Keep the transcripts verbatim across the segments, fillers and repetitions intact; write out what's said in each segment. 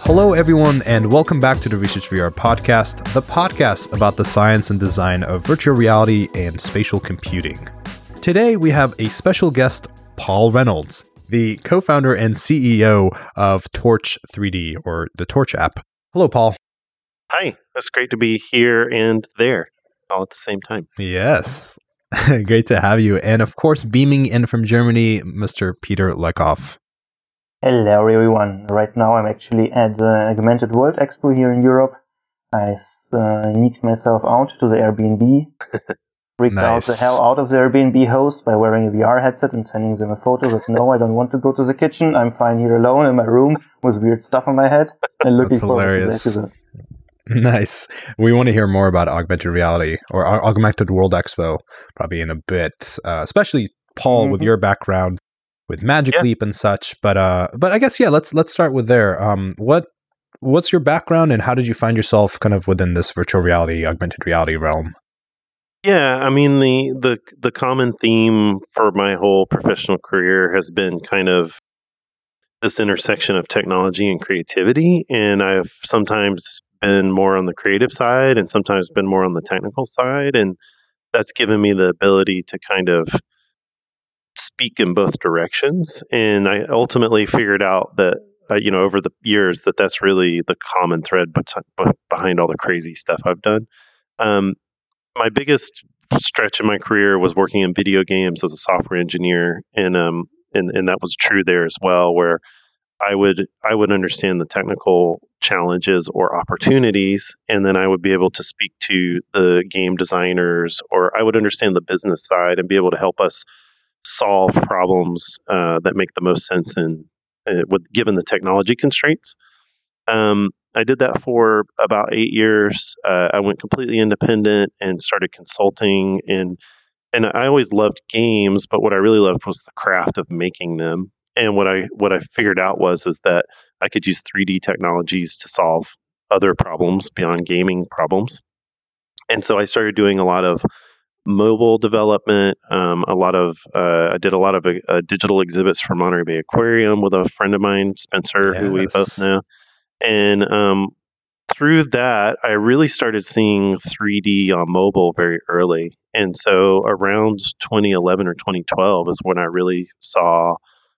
Hello, everyone, and welcome back to the Research V R podcast, the podcast about the science and design of virtual reality and spatial computing. Today, we have a special guest, Paul Reynolds, the co-founder and C E O of Torch three D, or the Torch app. Hello, Paul. Hi, it's great to be here and there all at the same time. Yes, great to have you. And of course, beaming in from Germany, Mister Peter Leckhoff. Hello everyone. Right now I'm actually at the Augmented World Expo here in Europe. I uh, sneaked myself out to the Airbnb, freaked Nice. out the hell out of the Airbnb host by wearing a V R headset and sending them a photo that no, I don't want to go to the kitchen. I'm fine here alone in my room with weird stuff on my head and looking That's forward hilarious. to that. Nice. We want to hear more about augmented reality or Au- Augmented World Expo probably in a bit, uh, especially Paul Mm-hmm. with your background with Magic Yeah. Leap and such. But uh, but I guess yeah, let's let's start with there. Um, what what's your background and how did you find yourself kind of within this virtual reality, augmented reality realm? Yeah, I mean the the the common theme for my whole professional career has been kind of this intersection of technology and creativity, and I've sometimes been more on the creative side and sometimes been more on the technical side, and that's given me the ability to kind of speak in both directions. And I ultimately figured out that uh, you know over the years that that's really the common thread bet- be- behind all the crazy stuff I've done. Um, my biggest stretch in my career was working in video games as a software engineer, and um, and and that was true there as well, where I would I would understand the technical challenges or opportunities, and then I would be able to speak to the game designers, or I would understand the business side and be able to help us solve problems uh, that make the most sense in uh, with given the technology constraints. Um, I did that for about eight years. Uh, I went completely independent and started consulting, and and I always loved games, but what I really loved was the craft of making them. And what I what I figured out was is that I could use three D technologies to solve other problems beyond gaming problems. And so I started doing a lot of mobile development, um, a lot of uh, I did a lot of uh, digital exhibits for Monterey Bay Aquarium with a friend of mine, Spencer, who we both Yes. know. And um, through that, I really started seeing three D on mobile very early. And so around twenty eleven or twenty twelve is when I really saw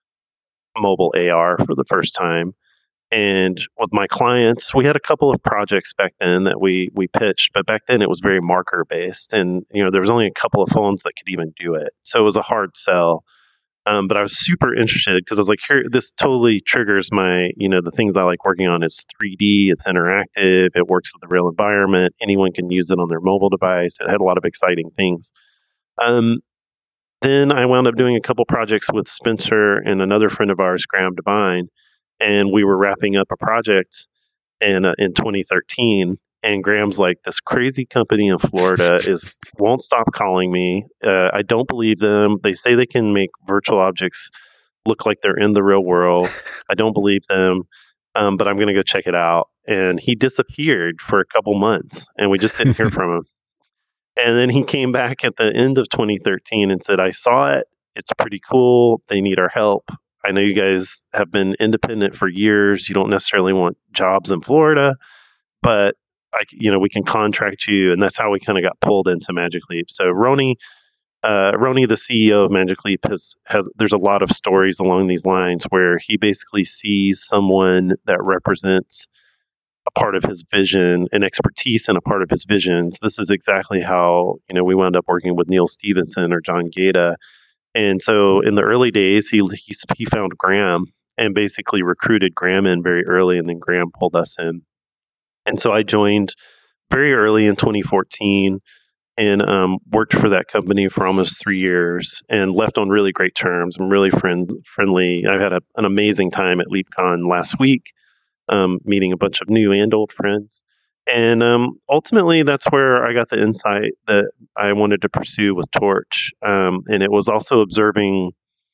mobile A R for the first time. And with my clients, we had a couple of projects back then that we we pitched, but back then it was very marker based, and you know there was only a couple of phones that could even do it, so it was a hard sell. Um, but I was super interested because I was like, here, this totally triggers my, you know, the things I like working on. It's three D, it's interactive, it works with the real environment. Anyone can use it on their mobile device. It had a lot of exciting things. Um, then I wound up doing a couple projects with Spencer and another friend of ours, Graham Devine, and we were wrapping up a project in uh, in twenty thirteen. And Graham's like, this crazy company in Florida is won't stop calling me. Uh, I don't believe them. They say they can make virtual objects look like they're in the real world. I don't believe them, um, but I'm going to go check it out. And he disappeared for a couple months, and we just didn't hear from him. And then he came back at the end of twenty thirteen and said, I saw it. It's pretty cool. They need our help. I know you guys have been independent for years. You don't necessarily want jobs in Florida, but I, you know, we can contract you. And that's how we kind of got pulled into Magic Leap. So Roni, uh, Roni, the C E O of Magic Leap, has, has, there's a lot of stories along these lines where he basically sees someone that represents a part of his vision and expertise and a part of his visions. This is exactly how, you know, we wound up working with Neil Stevenson or John Gata. And so in the early days, he, he, he found Graham and basically recruited Graham in very early, and then Graham pulled us in. And so I joined very early in twenty fourteen and um, worked for that company for almost three years and left on really great terms. I'm really friend, friendly. I've had a, an amazing time at LeapCon last week, um, meeting a bunch of new and old friends. And um, ultimately, that's where I got the insight that I wanted to pursue with Torch. Um, and it was also observing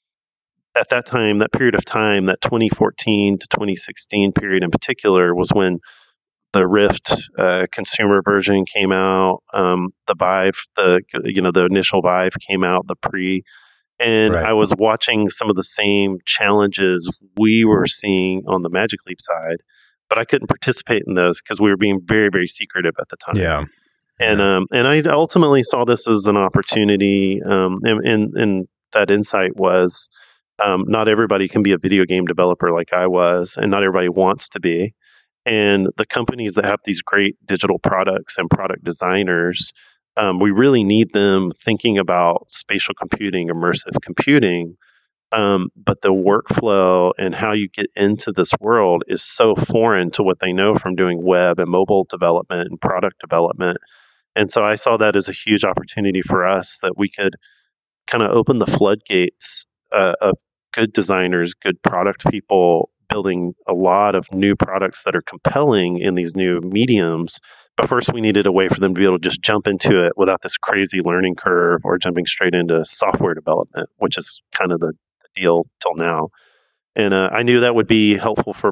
at that time, that period of time, that twenty fourteen to twenty sixteen period in particular, was when the Rift uh, consumer version came out. Um, the Vive, the you know the initial Vive came out, the pre, and Right. I was watching some of the same challenges we were seeing on the Magic Leap side, but I couldn't participate in those because we were being very, very secretive at the time. Yeah. And yeah. um, and I ultimately saw this as an opportunity, um, and, and, and that insight was um, not everybody can be a video game developer like I was, and not everybody wants to be. And the companies that have these great digital products and product designers, um, we really need them thinking about spatial computing, immersive computing. Um, but the workflow and how you get into this world is so foreign to what they know from doing web and mobile development and product development. And so I saw that as a huge opportunity for us that we could kind of open the floodgates uh, of good designers, good product people building a lot of new products that are compelling in these new mediums. But first, we needed a way for them to be able to just jump into it without this crazy learning curve or jumping straight into software development, which is kind of the, the deal till now. And uh, I knew that would be helpful for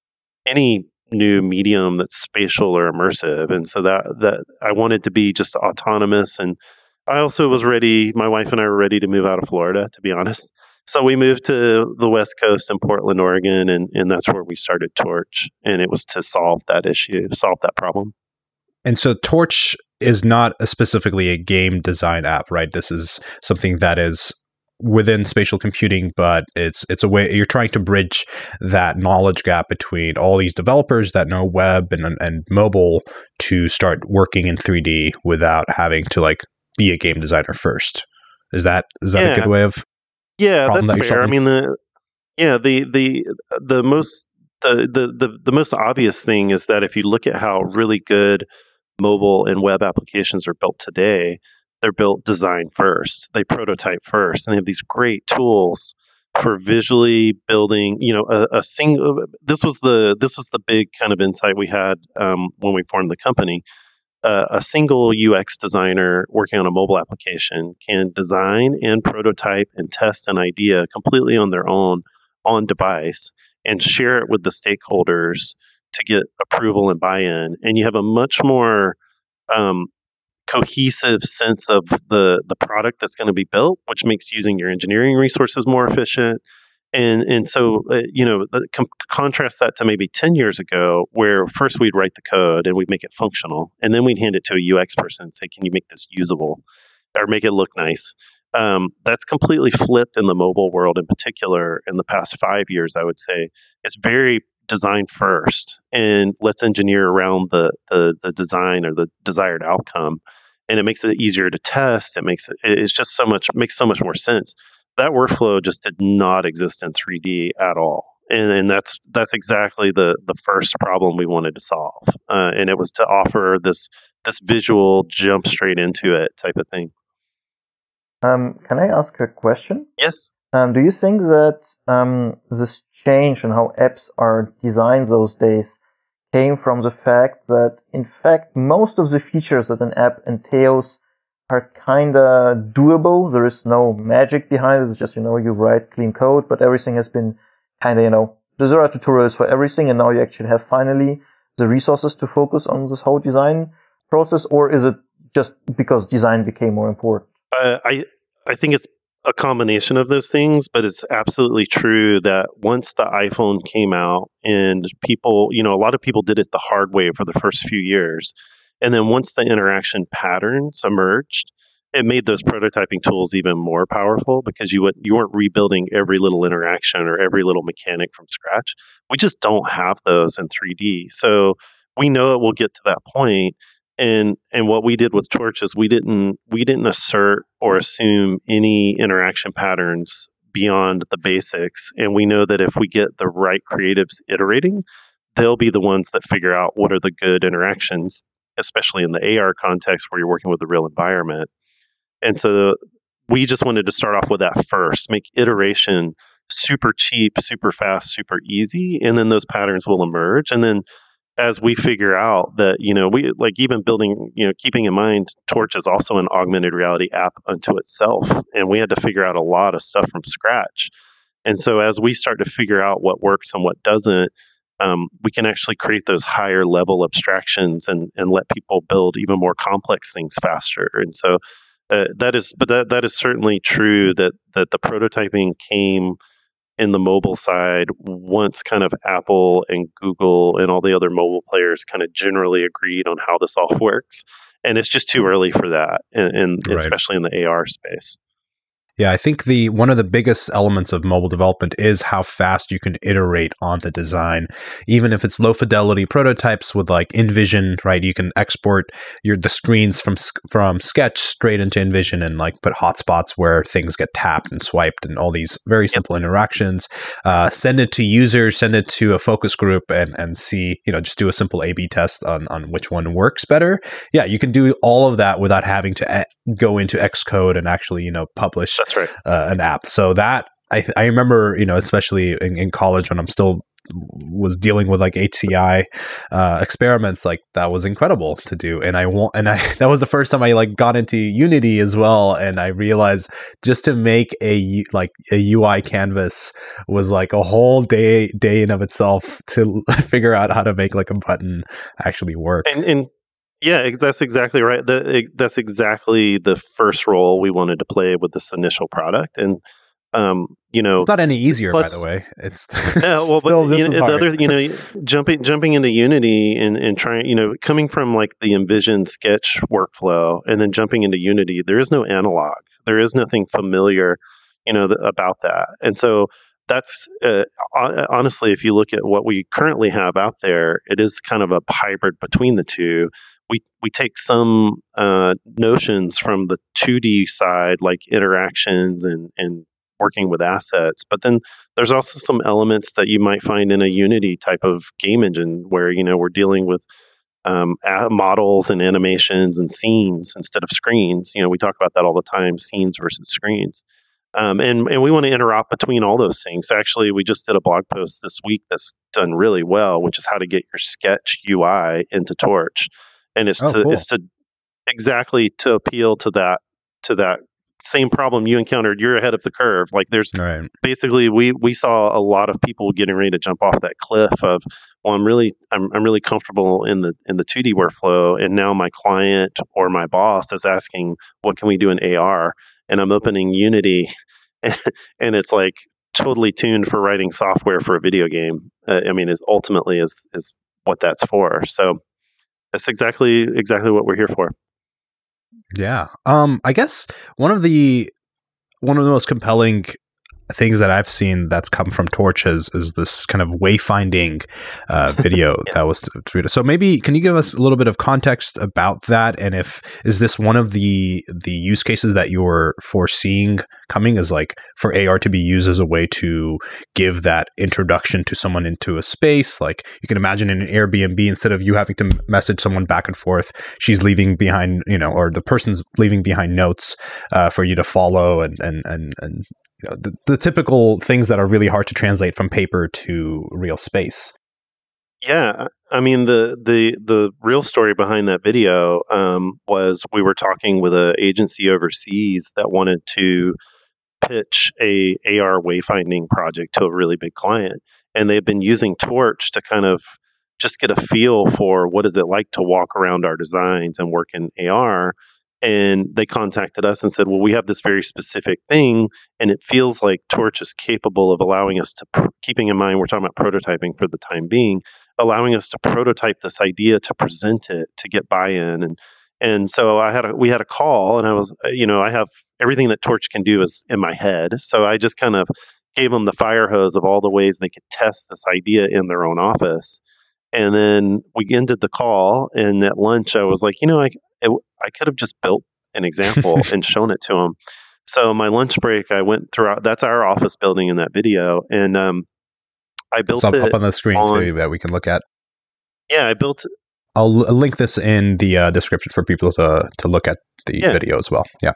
any new medium that's spatial or immersive. And so that that I wanted to be just autonomous. And I also was ready, my wife and I were ready to move out of Florida, to be honest. So we moved to the West Coast in Portland, Oregon, and, and that's where we started Torch. And it was to solve that issue, solve that problem. And so Torch is not a specifically a game design app, right? This is something that is within spatial computing, but it's it's a way you're trying to bridge that knowledge gap between all these developers that know web and and mobile to start working in three D without having to like be a game designer first. Is that is that yeah. a good way of yeah that's that fair? I mean the yeah the the the most the, the the the most obvious thing is that if you look at how really good mobile and web applications are built today, they're built design first. They prototype first, and they have these great tools for visually building. You know, a, a single. This was the this was the big kind of insight we had um, when we formed the company. Uh, a single U X designer working on a mobile application can design and prototype and test an idea completely on their own on device and share it with the stakeholders to get approval and buy-in. And you have a much more um, cohesive sense of the the product that's going to be built, which makes using your engineering resources more efficient. And and so uh, you know, com- contrast that to maybe ten years ago, where first we'd write the code and we'd make it functional, and then we'd hand it to a U X person and say, "Can you make this usable, or make it look nice?" Um, that's completely flipped in the mobile world, in particular, in the past five years. I would say it's very design first, and let's engineer around the the, the design or the desired outcome. And it makes it easier to test. It makes it, it's just so much, makes so much more sense. That workflow just did not exist in three D at all. And, and that's, that's exactly the, the first problem we wanted to solve. Uh, and it was to offer this, this visual jump straight into it type of thing. Um, can I ask a question? Yes. Um, do you think that um, this change in how apps are designed those days came from the fact that, in fact, most of the features that an app entails are kind of doable? There is no magic behind it. It's just, you know, you write clean code, but everything has been kind of, you know, there are tutorials for everything, and now you actually have finally the resources to focus on this whole design process? Or is it just because design became more important? Uh, I I think it's a combination of those things, but it's absolutely true that once the iPhone came out and people, you know, a lot of people did it the hard way for the first few years. And then once the interaction patterns emerged, it made those prototyping tools even more powerful because you, would, you weren't rebuilding every little interaction or every little mechanic from scratch. We just don't have those in three D. So we know it will get to that point. And and what we did with Torch is we didn't we didn't assert or assume any interaction patterns beyond the basics. And we know that if we get the right creatives iterating, they'll be the ones that figure out what are the good interactions, especially in the A R context where you're working with the real environment. And so we just wanted to start off with that first, make iteration super cheap, super fast, super easy, and then those patterns will emerge. And then as we figure out that, you know, we like even building, you know, keeping in mind Torch is also an augmented reality app unto itself. And we had to figure out a lot of stuff from scratch. And so as we start to figure out what works and what doesn't, um, we can actually create those higher level abstractions and, and let people build even more complex things faster. And so uh, that is, but that, that is certainly true that, that the prototyping came in the mobile side once kind of Apple and Google and all the other mobile players kind of generally agreed on how this all works. And it's just too early for that, and, and Right. especially in the A R space. Yeah, I think the one of the biggest elements of mobile development is how fast you can iterate on the design. Even if it's low fidelity prototypes with like InVision, right? You can export your the screens from from Sketch straight into InVision and like put hotspots where things get tapped and swiped and all these very simple yep. interactions. Uh, send it to users, send it to a focus group, and and see, you know, just do a simple A B test on on which one works better. Yeah, you can do all of that without having to a- go into Xcode and actually, you know, publish. That's right. Uh, an app. So that I I remember, you know, especially in, in college when I'm still was dealing with like H C I uh, experiments, like that was incredible to do. And I want, and I that was the first time I like got into Unity as well. And I realized just to make a like a U I canvas was like a whole day day in of itself to figure out how to make like a button actually work. And, and yeah, that's exactly right. The, that's exactly the first role we wanted to play with this initial product. And, um, you know, it's not any easier, plus, by the way. It's, yeah, it's well, still but just you know, the other, you know, jumping jumping into Unity and, and trying, you know, coming from like the InVision Sketch workflow and then jumping into Unity, there is no analog. There is nothing familiar, you know, th- about that. And so that's uh, honestly, if you look at what we currently have out there, it is kind of a hybrid between the two. We we take some uh, notions from the two D side, like interactions and, and working with assets, but then there's also some elements that you might find in a Unity type of game engine where, you know, we're dealing with um, models and animations and scenes instead of screens. You know, we talk about that all the time, scenes versus screens. Um, and, and we want to interop between all those things. So actually, we just did a blog post this week that's done really well, which is how to get your Sketch U I into Torch. And it's oh, to cool. it's to exactly to appeal to that to that same problem you encountered. You're ahead of the curve. Like there's right. basically we we saw a lot of people getting ready to jump off that cliff of, well, I'm really I'm I'm really comfortable in the in the two D workflow, and now my client or my boss is asking, what can we do in A R? And I'm opening Unity, and it's like totally tuned for writing software for a video game. Uh, I mean, is ultimately is is what that's for. So that's exactly exactly what we're here for. Yeah. Um, I guess one of the one of the most compelling things that I've seen that's come from Torch is, is this kind of wayfinding uh, video yeah. that was tweeted. So maybe can you give us a little bit of context about that? And if is this one of the the use cases that you're foreseeing coming as like for A R to be used as a way to give that introduction to someone into a space? Like you can imagine in an Airbnb, instead of you having to message someone back and forth, she's leaving behind, you know, or the person's leaving behind notes uh, for you to follow and and and and you know, the, the typical things that are really hard to translate from paper to real space. Yeah, I mean the the the real story behind that video um, was we were talking with an agency overseas that wanted to pitch a A R wayfinding project to a really big client, and they've been using Torch to kind of just get a feel for what is it like to walk around our designs and work in A R. And they contacted us and said, well, we have this very specific thing, and it feels like Torch is capable of allowing us to, pr- keeping in mind we're talking about prototyping for the time being, allowing us to prototype this idea, to present it, to get buy-in. And and so I had a, we had a call, and I was, you know, I have everything that Torch can do is in my head. So I just kind of gave them the fire hose of all the ways they could test this idea in their own office. And then we ended the call, and at lunch I was like, you know, I it, I could have just built an example and shown it to them. So my lunch break, I went throughout. That's our office building in that video, and um, I built it's up, it up on the screen on, too that we can look at. Yeah, I built. I'll l- link this in the uh, description for people to to look at the yeah. video as well. Yeah,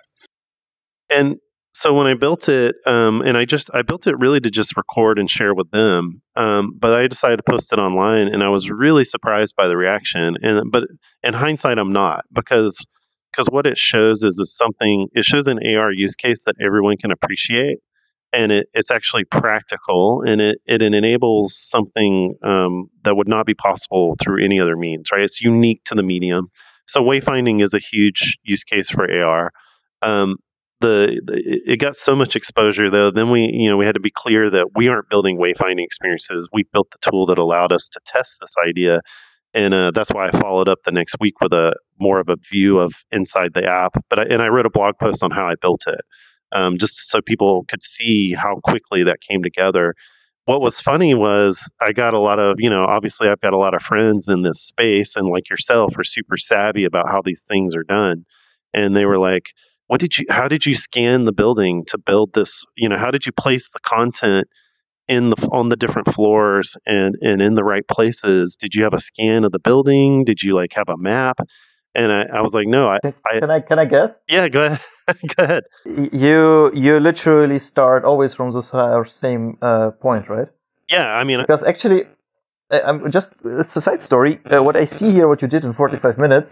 and. So when I built it, um, and I just I built it really to just record and share with them, um, but I decided to post it online, and I was really surprised by the reaction. And but in hindsight, I'm not, because because what it shows is is something. It shows an A R use case that everyone can appreciate, and it, it's actually practical, and it it enables something um, that would not be possible through any other means. Right? It's unique to the medium. So wayfinding is a huge use case for A R. Um, the, the it got so much exposure though. Then we, you know, we had to be clear that we aren't building wayfinding experiences. We built the tool that allowed us to test this idea. And uh, that's why I followed up the next week with a more of a view of inside the app. But I, and I wrote a blog post on how I built it, um, just so people could see how quickly that came together. What was funny was I got a lot of, you know, obviously I've got a lot of friends in this space, and like yourself are super savvy about how these things are done. And they were like, what did you, how did you scan the building to build this? You know, how did you place the content in the, on the different floors and, and in the right places? Did you have a scan of the building? Did you like have a map? And I, I was like, no, I, I, can I, can I guess? Yeah, go ahead. Go ahead. You, you literally start always from the same uh, point, right? Yeah. I mean, because actually, I'm just, it's a side story. Uh, what I see here, what you did in forty-five minutes,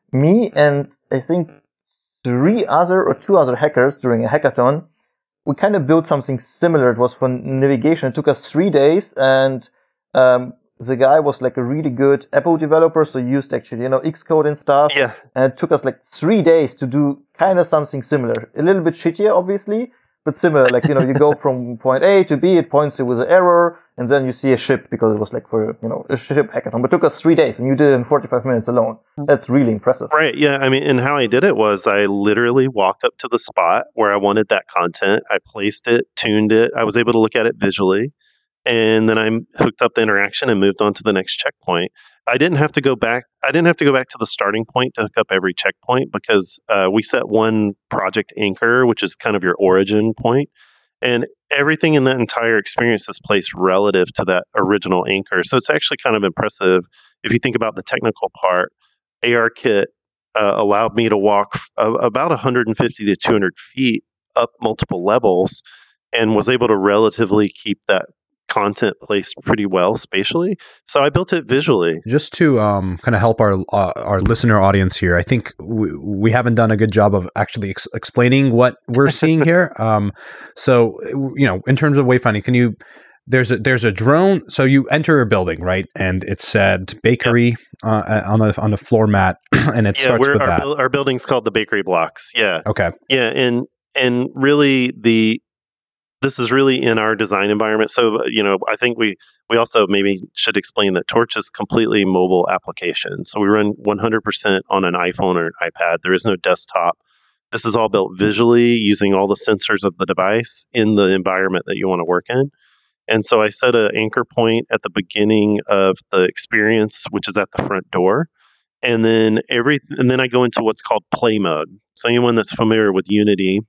me and I think three other or two other hackers during a hackathon, we kind of built something similar. It was for navigation. It took us three days, and um, the guy was like a really good Apple developer, so he used actually, you know, Xcode and stuff. Yeah. And it took us like three days to do kind of something similar. A little bit shittier, obviously, but similar. Like, you know, you go from point A to B, it points you with an error, and then you see a ship because it was like for, you know, a ship hackathon. But it took us three days, and you did it in forty-five minutes alone. That's really impressive. Right. Yeah. I mean, and how I did it was I literally walked up to the spot where I wanted that content. I placed it, tuned it. I was able to look at it visually. And then I hooked up the interaction and moved on to the next checkpoint. I didn't have to go back. I didn't have to go back to the starting point to hook up every checkpoint because uh, we set one project anchor, which is kind of your origin point. And everything in that entire experience is placed relative to that original anchor. So it's actually kind of impressive. If you think about the technical part, ARKit uh, allowed me to walk f- about one hundred fifty to two hundred feet up multiple levels and was able to relatively keep that content placed pretty well spatially. So I built it visually. Just to um, kind of help our uh, our listener audience here, I think we, we haven't done a good job of actually ex- explaining what we're seeing here. Um, so, you know, in terms of wayfinding, can you, there's a, there's a drone. So you enter a building, right? And it said bakery yep. uh, on the on the floor mat, and it yeah, starts with our, that. Bu- our building's called the Bakery Blocks. Yeah. Okay. Yeah, and and really the this is really in our design environment. So, you know, I think we, we also maybe should explain that Torch is completely mobile application. So we run one hundred percent on an iPhone or an iPad. There is no desktop. This is all built visually using all the sensors of the device in the environment that you want to work in. And so I set an anchor point at the beginning of the experience, which is at the front door. And then every, and then I go into what's called play mode. So anyone that's familiar with Unity,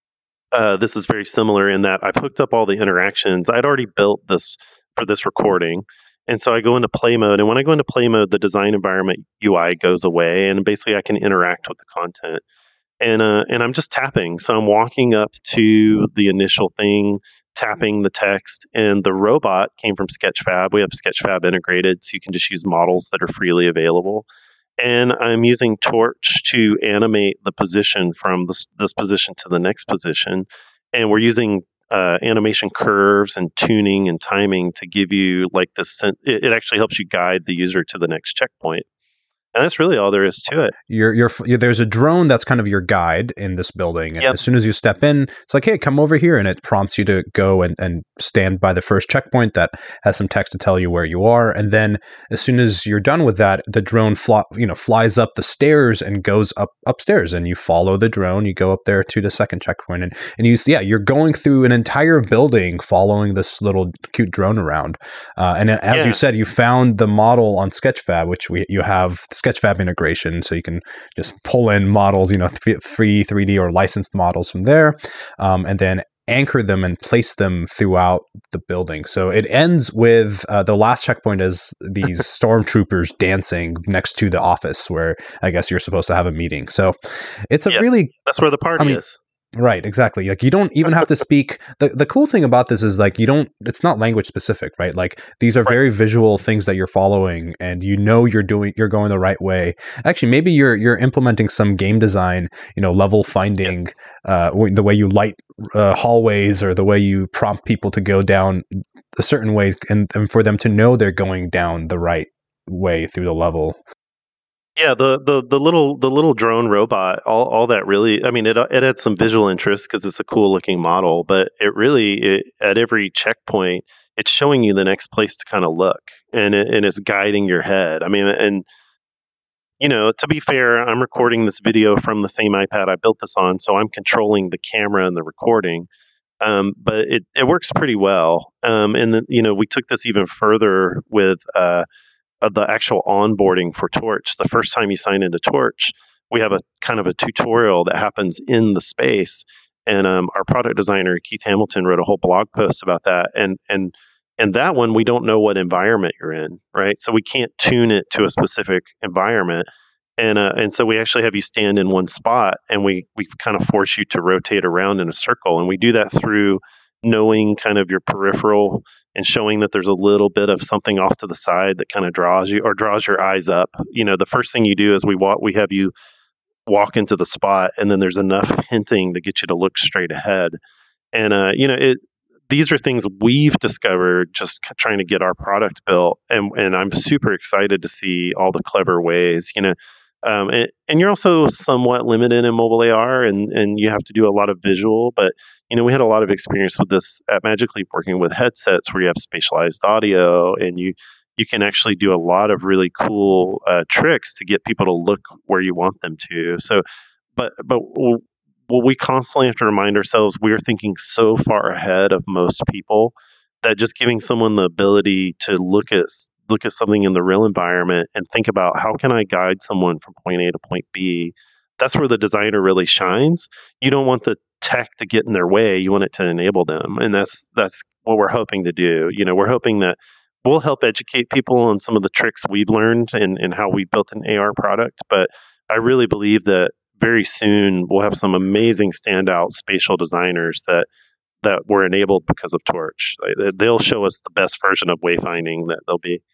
Uh, this is very similar in that I've hooked up all the interactions. I'd already built this for this recording. And so I go into play mode. And when I go into play mode, the design environment U I goes away. And basically I can interact with the content. And uh, and I'm just tapping. So I'm walking up to the initial thing, tapping the text. And the robot came from Sketchfab. We have Sketchfab integrated, so you can just use models that are freely available. And I'm using Torch to animate the position from this, this position to the next position. And we're using uh, animation curves and tuning and timing to give you like this. Sen- it, it actually helps you guide the user to the next checkpoint. And that's really all there is to it. You're, you're, you're, there's a drone that's kind of your guide in this building. And yep. as soon as you step in, it's like, hey, come over here. And it prompts you to go and, and stand by the first checkpoint that has some text to tell you where you are. And then as soon as you're done with that, the drone fly, you know, flies up the stairs and goes up upstairs. And you follow the drone. You go up there to the second checkpoint. And, and you yeah, you're going through an entire building following this little cute drone around. Uh, and as yeah. you said, you found the model on Sketchfab, which we you have Sketchfab integration, so you can just pull in models, you know, th- free three D or licensed models from there, um, and then anchor them and place them throughout the building. So it ends with uh, the last checkpoint is these stormtroopers dancing next to the office where I guess you're supposed to have a meeting. So it's a yep. really that's where the party I mean, is. Right, exactly. Like you don't even have to speak. The the cool thing about this is like you don't, it's not language specific, right? Like these are right. very visual things that you're following and you know you're doing, you're going the right way. Actually, maybe you're you're implementing some game design, you know, level finding, uh, the way you light uh, hallways or the way you prompt people to go down a certain way and, and for them to know they're going down the right way through the level. Yeah, the, the the little the little drone robot, all all that really, I mean, it it had some visual interest because it's a cool looking model, but it really it, at every checkpoint, it's showing you the next place to kind of look, and it, and it's guiding your head. I mean, and you know, to be fair, I'm recording this video from the same iPad I built this on, so I'm controlling the camera and the recording. Um, but it, it works pretty well. Um, and then, you know, we took this even further with uh, uh, the actual onboarding for Torch. The first time you sign into Torch, we have a kind of a tutorial that happens in the space. And um, our product designer, Keith Hamilton, wrote a whole blog post about that. And, and, and that one, we don't know what environment you're in, right? So we can't tune it to a specific environment. And uh, and so we actually have you stand in one spot, and we we kind of force you to rotate around in a circle, and we do that through knowing kind of your peripheral and showing that there's a little bit of something off to the side that kind of draws you or draws your eyes up. You know, the first thing you do is we walk, we have you walk into the spot, and then there's enough hinting to get you to look straight ahead. And uh, you know, it these are things we've discovered just trying to get our product built, and and I'm super excited to see all the clever ways, you know. Um, and, and you're also somewhat limited in mobile A R, and, and you have to do a lot of visual. But you know, we had a lot of experience with this at Magic Leap, working with headsets where you have spatialized audio, and you you can actually do a lot of really cool uh, tricks to get people to look where you want them to. So, but but well, we constantly have to remind ourselves we are thinking so far ahead of most people that just giving someone the ability to look at look at something in the real environment and think about how can I guide someone from point A to point B. That's where the designer really shines. You don't want the tech to get in their way. You want it to enable them. And that's that's what we're hoping to do. You know, we're hoping that we'll help educate people on some of the tricks we've learned and, and how we built an A R product. But I really believe that very soon we'll have some amazing standout spatial designers that that were enabled because of Torch. They'll show us the best version of wayfinding that they'll be.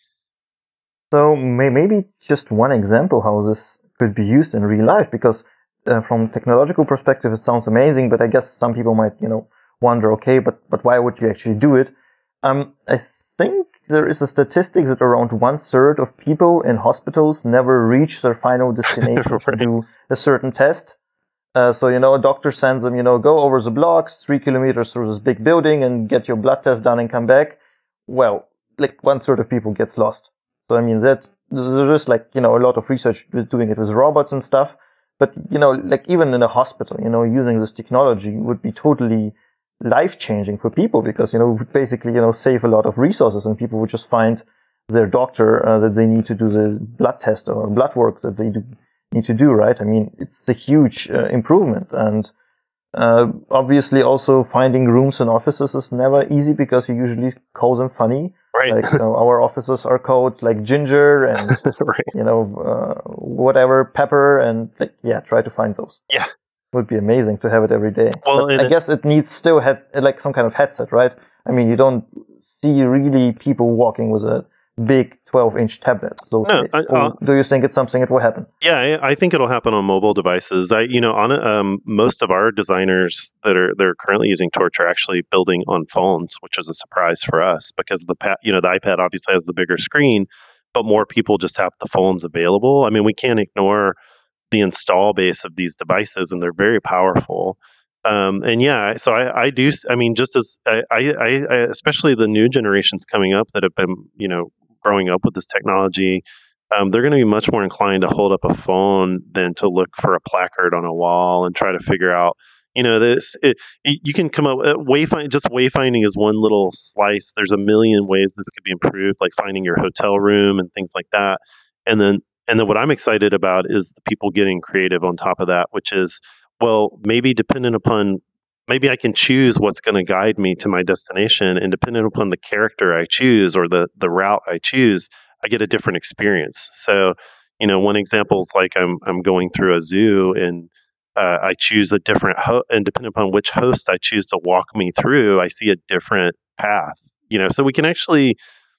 So may- maybe just one example how this could be used in real life, because uh, from technological perspective, it sounds amazing, but I guess some people might, you know, wonder, okay, but, but why would you actually do it? Um, I think there is a statistic that around one third of people in hospitals never reach their final destination right. to do a certain test. Uh, so, you know, a doctor sends them, you know, go over the block, three kilometers through this big building and get your blood test done and come back. Well, like one third of people gets lost. So, I mean, that there is like, you know, a lot of research with doing it with robots and stuff. But, you know, like even in a hospital, you know, using this technology would be totally life-changing for people because, you know, it would basically, you know, save a lot of resources and people would just find their doctor uh, that they need to do the blood test or blood work that they do. need to do, right? I mean, it's a huge uh, improvement. And uh, obviously also finding rooms and offices is never easy because you usually call them funny. Right. Like, you know, our offices are called like Ginger and, right. you know, uh, whatever, Pepper, and like, yeah, try to find those. Yeah. It would be amazing to have it every day. Well, but I it, guess it needs still had like some kind of headset, right? I mean, you don't see really people walking with a big twelve inch tablet. So no, I, uh, do you think it's something that will happen? Yeah, I, I think it'll happen on mobile devices. I, you know, on um, most of our designers that are they're currently using Torch are actually building on phones, which is a surprise for us because the pa- you know the iPad obviously has the bigger screen, but more people just have the phones available. I mean, we can't ignore the install base of these devices, and they're very powerful. Um, and yeah, so I, I do. I mean, just as I, I, I, especially the new generations coming up that have been, you know, growing up with this technology, um, they're going to be much more inclined to hold up a phone than to look for a placard on a wall and try to figure out, you know, this. It, you can come up wayfind. Just wayfinding is one little slice. There's a million ways that could be improved, like finding your hotel room and things like that. And then, and then, what I'm excited about is the people getting creative on top of that, which is, well, maybe dependent upon. Maybe I can choose what's going to guide me to my destination, and depending upon the character I choose or the, the route I choose, I get a different experience. So, you know, one example is like I'm I'm going through a zoo and uh, I choose a different host, and depending upon which host I choose to walk me through, I see a different path. You know, so we can actually,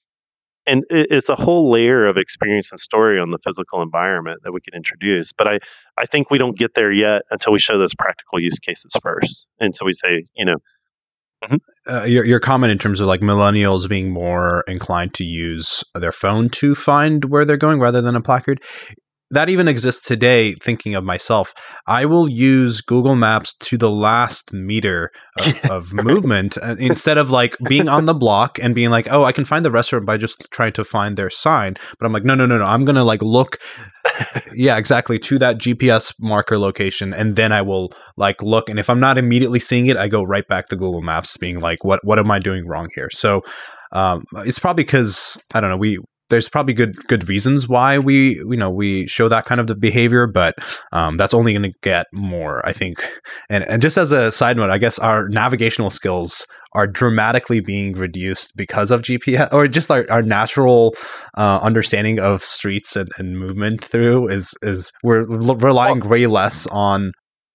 and it's a whole layer of experience and story on the physical environment that we can introduce. But I, I think we don't get there yet until we show those practical use cases first. And so we say, you know, mm-hmm. uh, your your comment in terms of like millennials being more inclined to use their phone to find where they're going rather than a placard. that even exists today. Thinking of myself, I will use Google Maps to the last meter of, of movement uh, instead of like being on the block and being like, oh, I can find the restaurant by just trying to find their sign. But I'm like, no, no, no, no. I'm going to like look, yeah, exactly, to that G P S marker location. And then I will like look. And if I'm not immediately seeing it, I go right back to Google Maps being like, what, what am I doing wrong here? So um, it's probably because, I don't know, we, there's probably good good reasons why we you know we show that kind of the behavior, but um, that's only going to get more, I think. And and just as a side note, I guess our navigational skills are dramatically being reduced because of G P S, or just like our natural uh, understanding of streets and, and movement through is is we're relying way less on.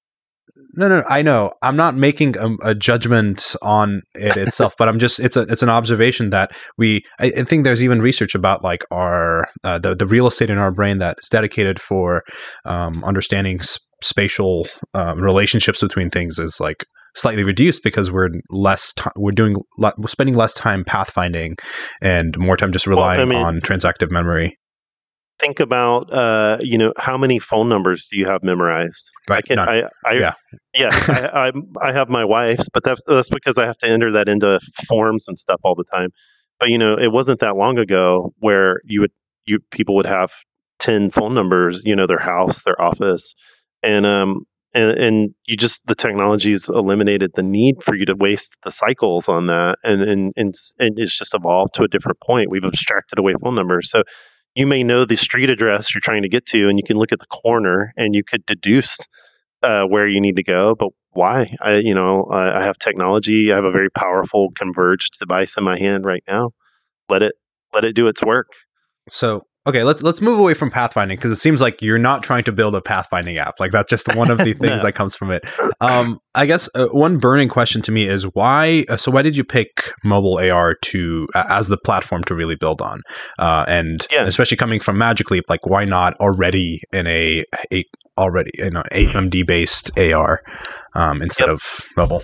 No, no, I know. I'm not making a, a judgment on it itself, but I'm just, it's a, it's an observation that we, I, I think there's even research about like our, uh, the, the real estate in our brain that is dedicated for um, understanding s- spatial uh, relationships between things is like slightly reduced because we're less, t- we're doing, le- we're spending less time pathfinding and more time just relying well, I mean, on transactive memory. Think about, uh, you know, how many phone numbers do you have memorized? Right. I can, None. I, I, yeah. yeah, I, I, I have my wife's, but that's that's because I have to enter that into forms and stuff all the time. But you know, it wasn't that long ago where you would, you people would have ten phone numbers, you know, their house, their office, and um, and, and you just the technology's eliminated the need for you to waste the cycles on that, and and and, and it's just evolved to a different point. We've abstracted away phone numbers, so. You may know the street address you're trying to get to, and you can look at the corner and you could deduce uh, where you need to go. But why? I, you know, I, I have technology. I have a very powerful converged device in my hand right now. Let it let it do its work. So, okay, let's let's move away from pathfinding because it seems like you're not trying to build a pathfinding app. Like that's just one of the things no. that comes from it. Um, I guess uh, one burning question to me is why. Uh, so, why did you pick mobile A R to uh, as the platform to really build on? Uh, and yeah. especially coming from Magic Leap, like why not already in a, a already in an A M D based A R um, instead yep. of mobile?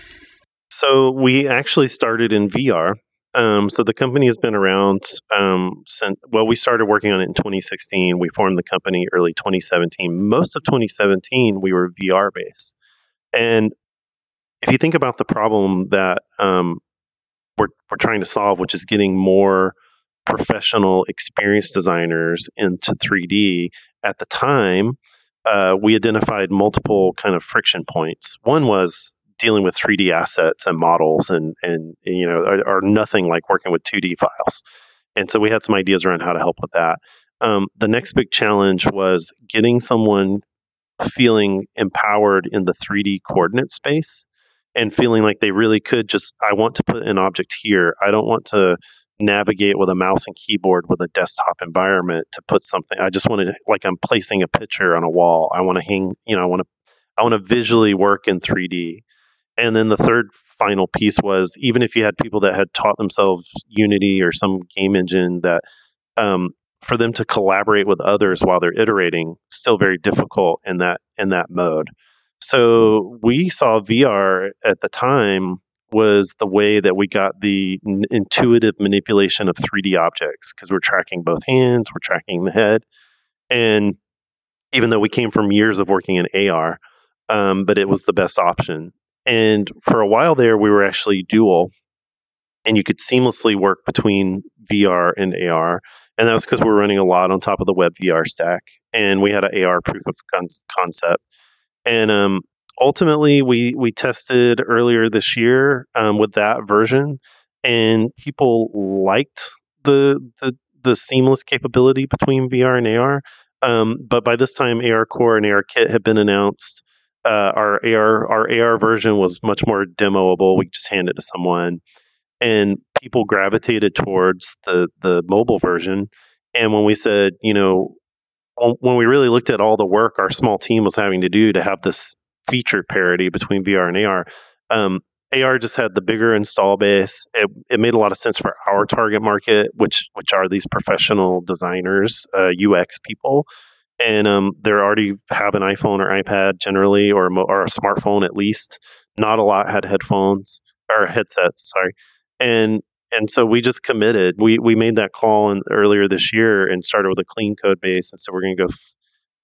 So we actually started in V R. Um, so the company has been around um, since, well, we started working on it in twenty sixteen. We formed the company early twenty seventeen. Most of twenty seventeen, we were V R based. And if you think about the problem that um, we're, we're trying to solve, which is getting more professional experienced designers into three D, at the time, uh, we identified multiple kind of friction points. One was dealing with three D assets and models and, and, and you know, are, are nothing like working with two D files. And so we had some ideas around how to help with that. Um, the next big challenge was getting someone feeling empowered in the three D coordinate space and feeling like they really could just, I want to put an object here. I don't want to navigate with a mouse and keyboard with a desktop environment to put something. I just want to, like I'm placing a picture on a wall. I want to hang, you know, I want to, I want to visually work in three D. And then the third final piece was, even if you had people that had taught themselves Unity or some game engine, that um, for them to collaborate with others while they're iterating, still very difficult in that in that mode. So we saw V R at the time was the way that we got the n- intuitive manipulation of three D objects, because we're tracking both hands, we're tracking the head. And even though we came from years of working in A R, um, but it was the best option. And for a while there, we were actually dual, and you could seamlessly work between V R and A R. And that was because we were running a lot on top of the web V R stack, and we had an A R proof of con- concept. And um, ultimately, we we tested earlier this year um, with that version, and people liked the the the seamless capability between V R and A R. Um, but by this time, A R Core and A R Kit had been announced. Uh, our A R our A R version was much more demoable. We could just hand it to someone, and people gravitated towards the the mobile version. And when we said, you know, when we really looked at all the work our small team was having to do to have this feature parity between V R and A R, um, A R just had the bigger install base. It, it made a lot of sense for our target market, which which are these professional designers, uh, U X people. And um, they already have an iPhone or iPad generally, or a, mo- or a smartphone at least. Not a lot had headphones or headsets, sorry. And and so we just committed. We we made that call in, earlier this year and started with a clean code base. And so we're going to go f-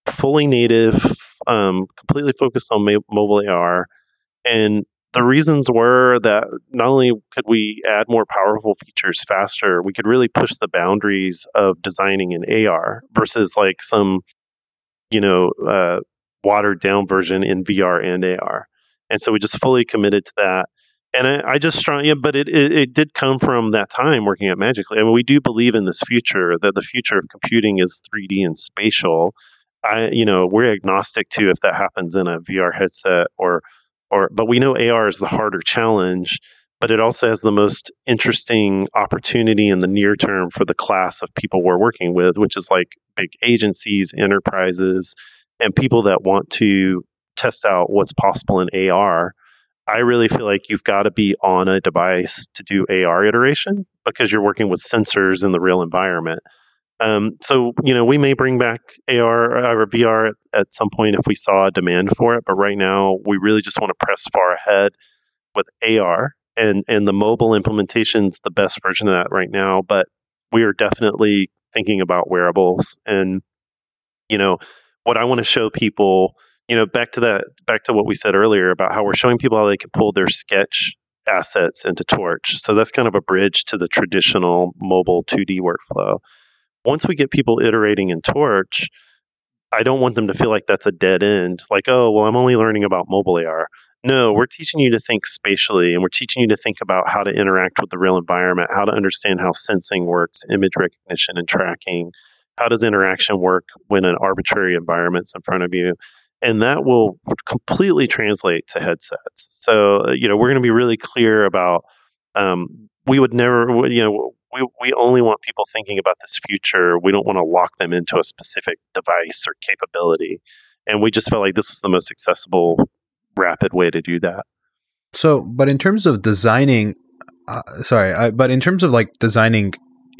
fully native, um, completely focused on ma- mobile A R. And the reasons were that not only could we add more powerful features faster, we could really push the boundaries of designing in A R versus like some, you know, uh, watered down version in V R and A R. And so we just fully committed to that. And I, I just strong, yeah, but it, it it did come from that time working at Magically. I mean, we do believe in this future, that the future of computing is three D and spatial. I, you know, we're agnostic to if that happens in a V R headset or, or, but we know A R is the harder challenge, but it also has the most interesting opportunity in the near term for the class of people we're working with, which is like big agencies, enterprises, and people that want to test out what's possible in A R. I really feel like you've got to be on a device to do A R iteration because you're working with sensors in the real environment. Um, so, you know, we may bring back A R or V R at, at some point if we saw a demand for it. But right now, we really just want to press far ahead with A R. And, and the mobile implementation's the best version of that right now. But we are definitely thinking about wearables. And, you know, what I want to show people, you know, back to that, back to what we said earlier about how we're showing people how they can pull their sketch assets into Torch. So that's kind of a bridge to the traditional mobile two D workflow. Once we get people iterating in Torch, I don't want them to feel like that's a dead end. Like, oh, well, I'm only learning about mobile A R. No, we're teaching you to think spatially, and we're teaching you to think about how to interact with the real environment, how to understand how sensing works, image recognition and tracking. How does interaction work when an arbitrary environment's in front of you? And that will completely translate to headsets. So, you know, we're going to be really clear about, um, we would never, you know, we, we only want people thinking about this future. We don't want to lock them into a specific device or capability. And we just felt like this was the most accessible, rapid way to do that. So, but in terms of designing, uh, sorry, I, but in terms of like designing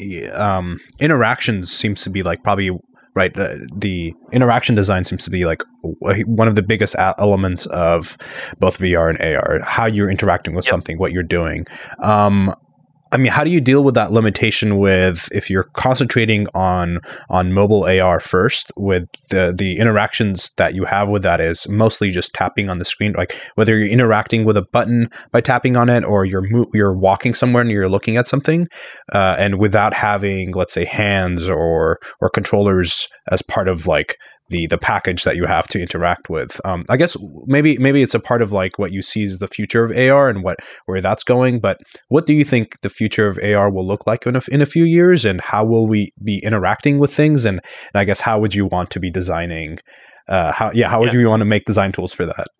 um, interactions seems to be like probably, right, uh, the interaction design seems to be like one of the biggest elements of both V R and A R, how you're interacting with yep. something, what you're doing. Um, I mean, how do you deal with that limitation with if you're concentrating on on mobile A R first, with the the interactions that you have with that is mostly just tapping on the screen, like whether you're interacting with a button by tapping on it or you're mo- you're walking somewhere and you're looking at something, uh, and without having, let's say, hands or or controllers as part of like the the package that you have to interact with. Um, I guess maybe maybe it's a part of like what you see as the future of A R and what where that's going. But what do you think the future of A R will look like in a, in a few years, and how will we be interacting with things? And, and I guess how would you want to be designing? Uh, how yeah, how would yeah. you want to make design tools for that?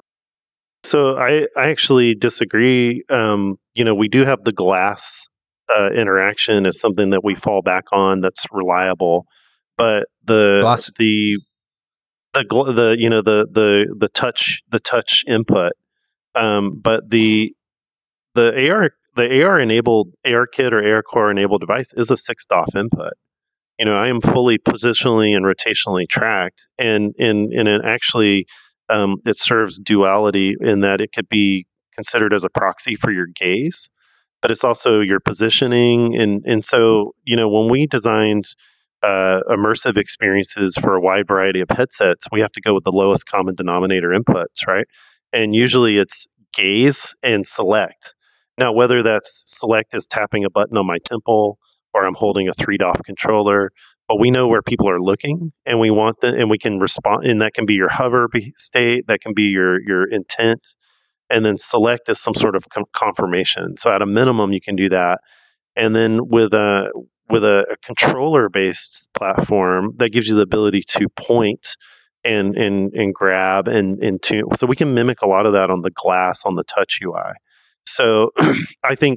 So I I actually disagree. Um, you know, we do have the glass uh, interaction as something that we fall back on that's reliable, but the glass. the The the you know the the the touch the touch input, um, but the the A R the A R enabled ARKit or ARCore enabled device is a six D O F input. You know, I am fully positionally and rotationally tracked, and and and it actually um, it serves duality in that it could be considered as a proxy for your gaze, but it's also your positioning, and and so you know when we designed Uh, immersive experiences for a wide variety of headsets, we have to go with the lowest common denominator inputs, right? And usually it's gaze and select. Now, whether that's select is tapping a button on my temple or I'm holding a three D O F controller, but we know where people are looking and we want them, and we can respond, and that can be your hover state, that can be your, your intent, and then select is some sort of com- confirmation. So at a minimum, you can do that. And then with a with a, a controller-based platform that gives you the ability to point and and and grab and and to, so we can mimic a lot of that on the glass on the touch U I. So I think,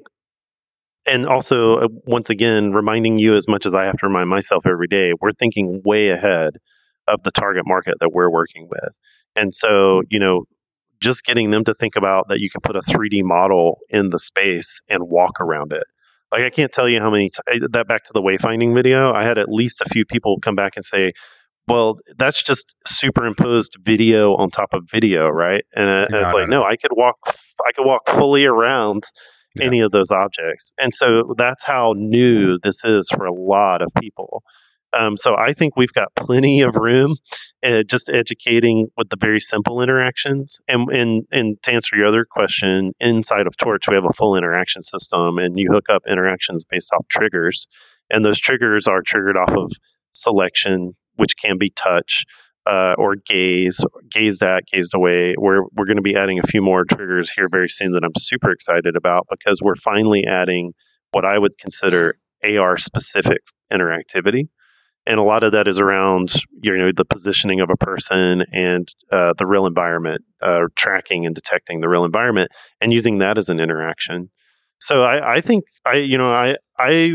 and also uh, once again, reminding you as much as I have to remind myself every day, we're thinking way ahead of the target market that we're working with, and so you know, just getting them to think about that you can put a three D model in the space and walk around it. Like, I can't tell you how many, t- that back to the wayfinding video, I had at least a few people come back and say, well, that's just superimposed video on top of video, right? And I, no, I was no, like, no. no, I could walk, I could walk fully around yeah. any of those objects. And so that's how new this is for a lot of people. Um, so I think we've got plenty of room, uh, just educating with the very simple interactions. And, and and to answer your other question, inside of Torch, we have a full interaction system, and you hook up interactions based off triggers. And those triggers are triggered off of selection, which can be touch, uh, or gaze, gazed at, gazed away. We're, we're going to be adding a few more triggers here very soon that I'm super excited about, because we're finally adding what I would consider A R-specific interactivity. And a lot of that is around, you know, the positioning of a person and uh, the real environment, uh, tracking and detecting the real environment, and using that as an interaction. So I, I think I, you know, I, I,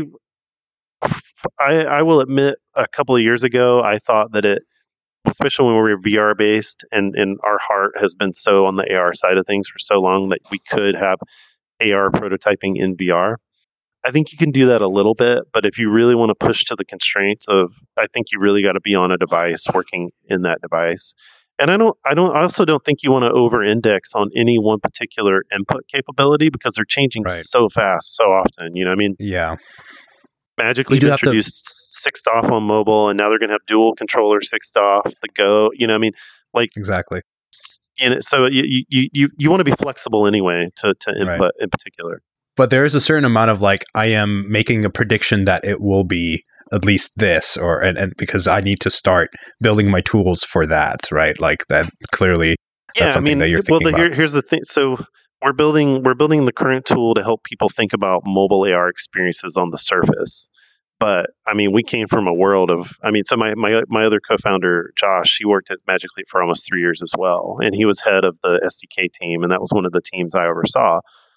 I, I will admit, a couple of years ago, I thought that it, especially when we were V R based, and, and our heart has been so on the A R side of things for so long, that we could have A R prototyping in V R. I think you can do that a little bit, but if you really want to push to the constraints of, I think you really got to be on a device, working in that device. And I don't, I don't, I also don't think you want to over-index on any one particular input capability, because they're changing Right. so fast, so often. You know, I mean, Yeah. Magically You do have to- introduced sixth off on mobile, and now they're going to have dual controller sixth off. The Go, you know, I mean, like Exactly. s- you know, so you you you you want to be flexible anyway to to input Right. in particular. But there is a certain amount of like, I am making a prediction that it will be at least this, or and, and because I need to start building my tools for that, right? Like that clearly. Yeah, That's I something mean, that you're well, thinking the, here, about. here's the thing. So we're building we're building the current tool to help people think about mobile A R experiences on the surface. But I mean, we came from a world of, I mean, so my, my, my other co-founder, Josh, he worked at Magic Leap for almost three years as well. And he was head of the S D K team. And that was one of the teams I oversaw.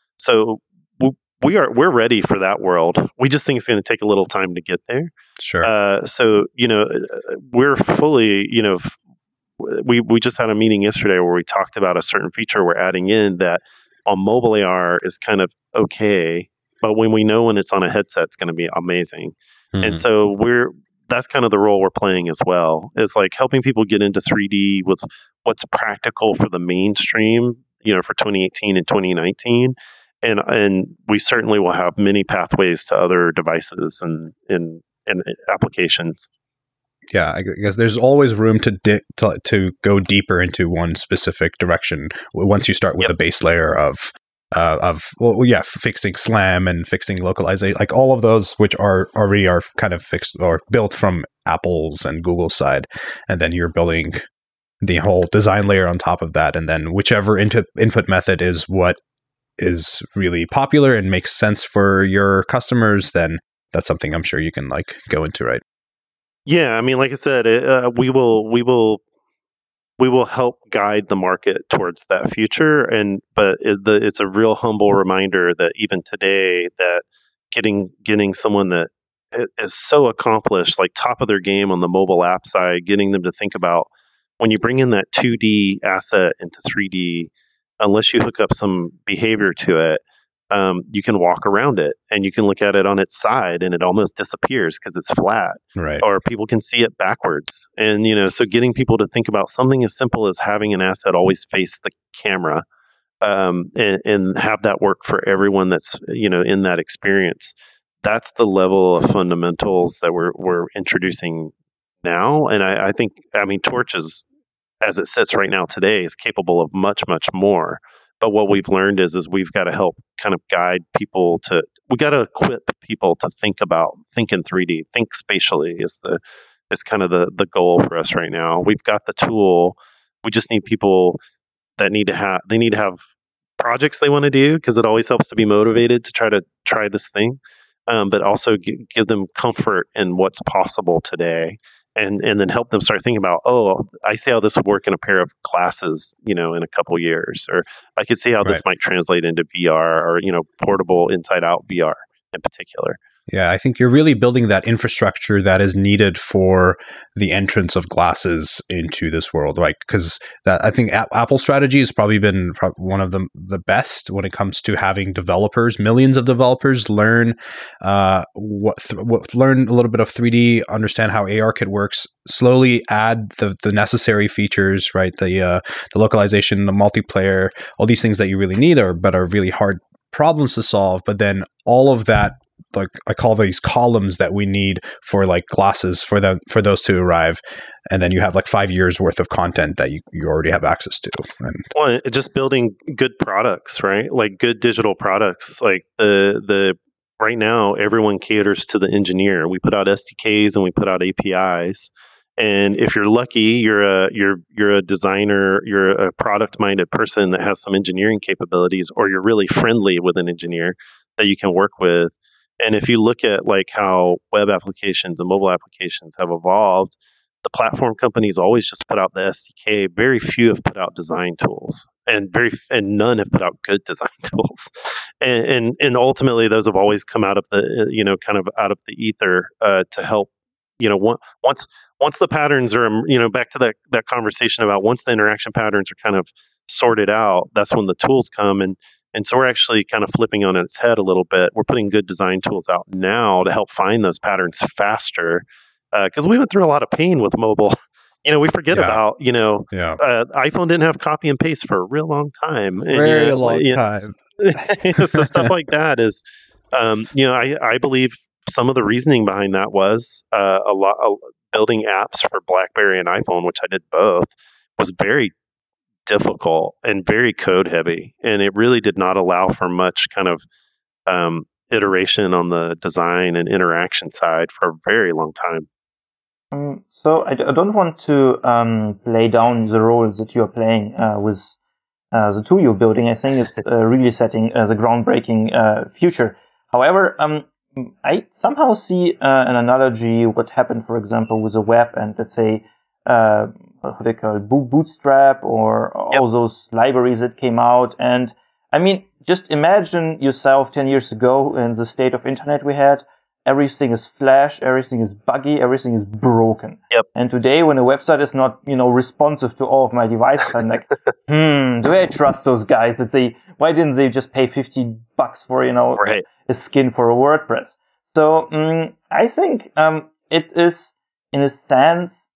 So w- we are, we're ready for that world. We just think it's going to take a little time to get there. Sure. Uh, so, you know, we're fully, you know, f- we, we just had a meeting yesterday where we talked about a certain feature we're adding in that on mobile A R is kind of okay. But when we know when it's on a headset, it's going to be amazing. Mhm. And so we're that's kind of the role we're playing as well. It's like helping people get into three D with what's practical for the mainstream, you know, for twenty eighteen and twenty nineteen. And and we certainly will have many pathways to other devices and and, and applications. Yeah, I guess there's always room to, di- to to go deeper into one specific direction once you start with Yep. the base layer of uh, of well, yeah, fixing SLAM and fixing localization, like all of those which are already are kind of fixed or built from Apple's and Google's side, and then you're building the whole design layer on top of that, and then whichever input input method is what is really popular and makes sense for your customers, then that's something I'm sure you can like go into, right? Yeah, I mean, like I said, uh, we will we will we will help guide the market towards that future. And but it, the, it's a real humble reminder that even today, that getting getting someone that is so accomplished, like top of their game on the mobile app side, getting them to think about when you bring in that two D asset into three D, unless you hook up some behavior to it, um, you can walk around it and you can look at it on its side and it almost disappears because it's flat. Right. Or people can see it backwards. And, you know, so getting people to think about something as simple as having an asset always face the camera, um, and, and have that work for everyone that's, you know, in that experience. That's the level of fundamentals that we're, we're introducing now. And I, I think, I mean, Torch is, as it sits right now today, is capable of much, much more. But what we've learned is, is we've got to help kind of guide people to, we got to equip people to think about, think in three D, think spatially is the, is kind of the, the goal for us right now. We've got the tool. We just need people that need to have, they need to have projects they want to do, because it always helps to be motivated to try to try this thing. Um, but also g- give them comfort in what's possible today. And and then help them start thinking about, oh, I see how this would work in a pair of glasses, you know, in a couple years, or I could see how Right. this might translate into V R, or, you know, portable inside out V R in particular. Yeah, I think you're really building that infrastructure that is needed for the entrance of glasses into this world, right? Because that I think a- Apple's strategy has probably been pro- one of the the best when it comes to having developers, millions of developers, learn uh, what, th- what learn a little bit of three D, understand how A R kit works, slowly add the the necessary features, right? The uh, the localization, the multiplayer, all these things that you really need are but are really hard problems to solve. But then all of that like I call these columns that we need for like glasses for them for those to arrive, and then you have like five years worth of content that you, you already have access to. And well, just building good products, right? Like good digital products. Like the the right now, everyone caters to the engineer. We put out S D Ks and we put out A P Is. And if you're lucky, you're a you're you're a designer, you're a product minded person that has some engineering capabilities, or you're really friendly with an engineer that you can work with. And if you look at like how web applications and mobile applications have evolved, the platform companies always just put out the S D K. Very few have put out design tools, and very and none have put out good design tools. And and, and ultimately, those have always come out of the you know kind of out of the ether uh, to help. You know, once once the patterns are, you know, back to that that conversation about once the interaction patterns are kind of sorted out, that's when the tools come. And and so we're actually kind of flipping on its head a little bit. We're putting good design tools out now to help find those patterns faster, because uh, we went through a lot of pain with mobile. You know, we forget yeah. about, you know, yeah. uh, iPhone didn't have copy and paste for a real long time. Very and, you know, long you time. Know, so stuff like that is, um, you know, I, I believe some of the reasoning behind that was uh, a lot uh, building apps for BlackBerry and iPhone, which I did both, was very difficult and very code heavy, and it really did not allow for much kind of um, iteration on the design and interaction side for a very long time. Um, so I, d- I don't want to um, lay down the roles that you're playing uh, with uh, the tool you're building. I think it's uh, really setting as a groundbreaking uh, future. However, um, I somehow see uh, an analogy what happened, for example, with the web and let's say uh, what do they call it, Bootstrap or yep. all those libraries that came out. And I mean, just imagine yourself ten years ago in the state of internet we had. Everything is flash, everything is buggy, everything is broken. Yep. And today, when a website is not, you know, responsive to all of my devices, I'm like, hmm, do I trust those guys that they? Why didn't they just pay fifty bucks for, you know, right. a skin for a WordPress? So um, I think um, it is, in a sense,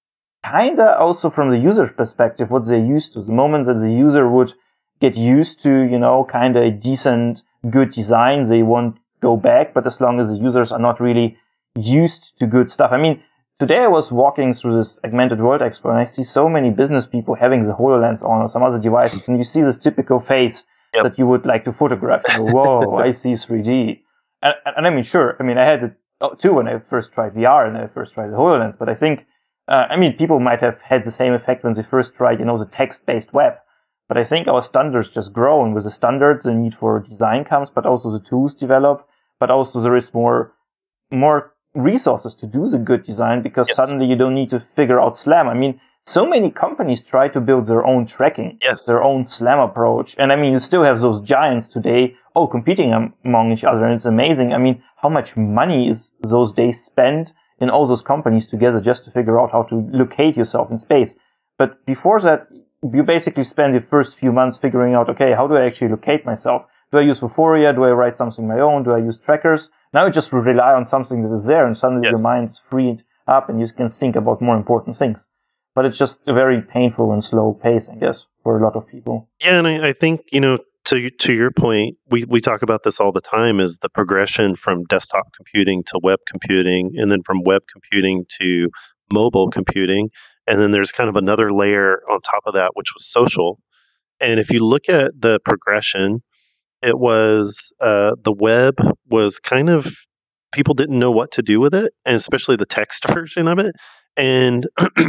kinda also from the user's perspective what they're used to. The moment that the user would get used to, you know, kind of a decent, good design, they won't go back. But as long as the users are not really used to good stuff. I mean, today I was walking through this Augmented World Expo and I see so many business people having the HoloLens on or some other devices, and you see this typical face yep. that you would like to photograph. You go, whoa, I see three D. And, and I mean, sure, I mean, I had it too when I first tried V R and I first tried the HoloLens, but I think, uh, I mean, people might have had the same effect when they first tried, you know, the text-based web. But I think our standards just grow, and with the standards, the need for design comes, but also the tools develop, but also there is more, more resources to do the good design, because yes. suddenly you don't need to figure out SLAM. I mean, so many companies try to build their own tracking, yes. their own SLAM approach. And I mean, you still have those giants today, all competing am- among each other. And it's amazing. I mean, how much money is those days spent in all those companies together just to figure out how to locate yourself in space. But before that, you basically spend the first few months figuring out, okay, how do I actually locate myself? Do I use Vuforia? Do I write something my own? Do I use trackers? Now you just rely on something that is there, and suddenly yes. your mind's freed up and you can think about more important things. But it's just a very painful and slow pace, I guess, for a lot of people. Yeah, and I, I think, you know, to to your point, we, we talk about this all the time, is the progression from desktop computing to web computing, and then from web computing to mobile computing. And then there's kind of another layer on top of that, which was social. And if you look at the progression, it was uh, the web was kind of, people didn't know what to do with it, and especially the text version of it. And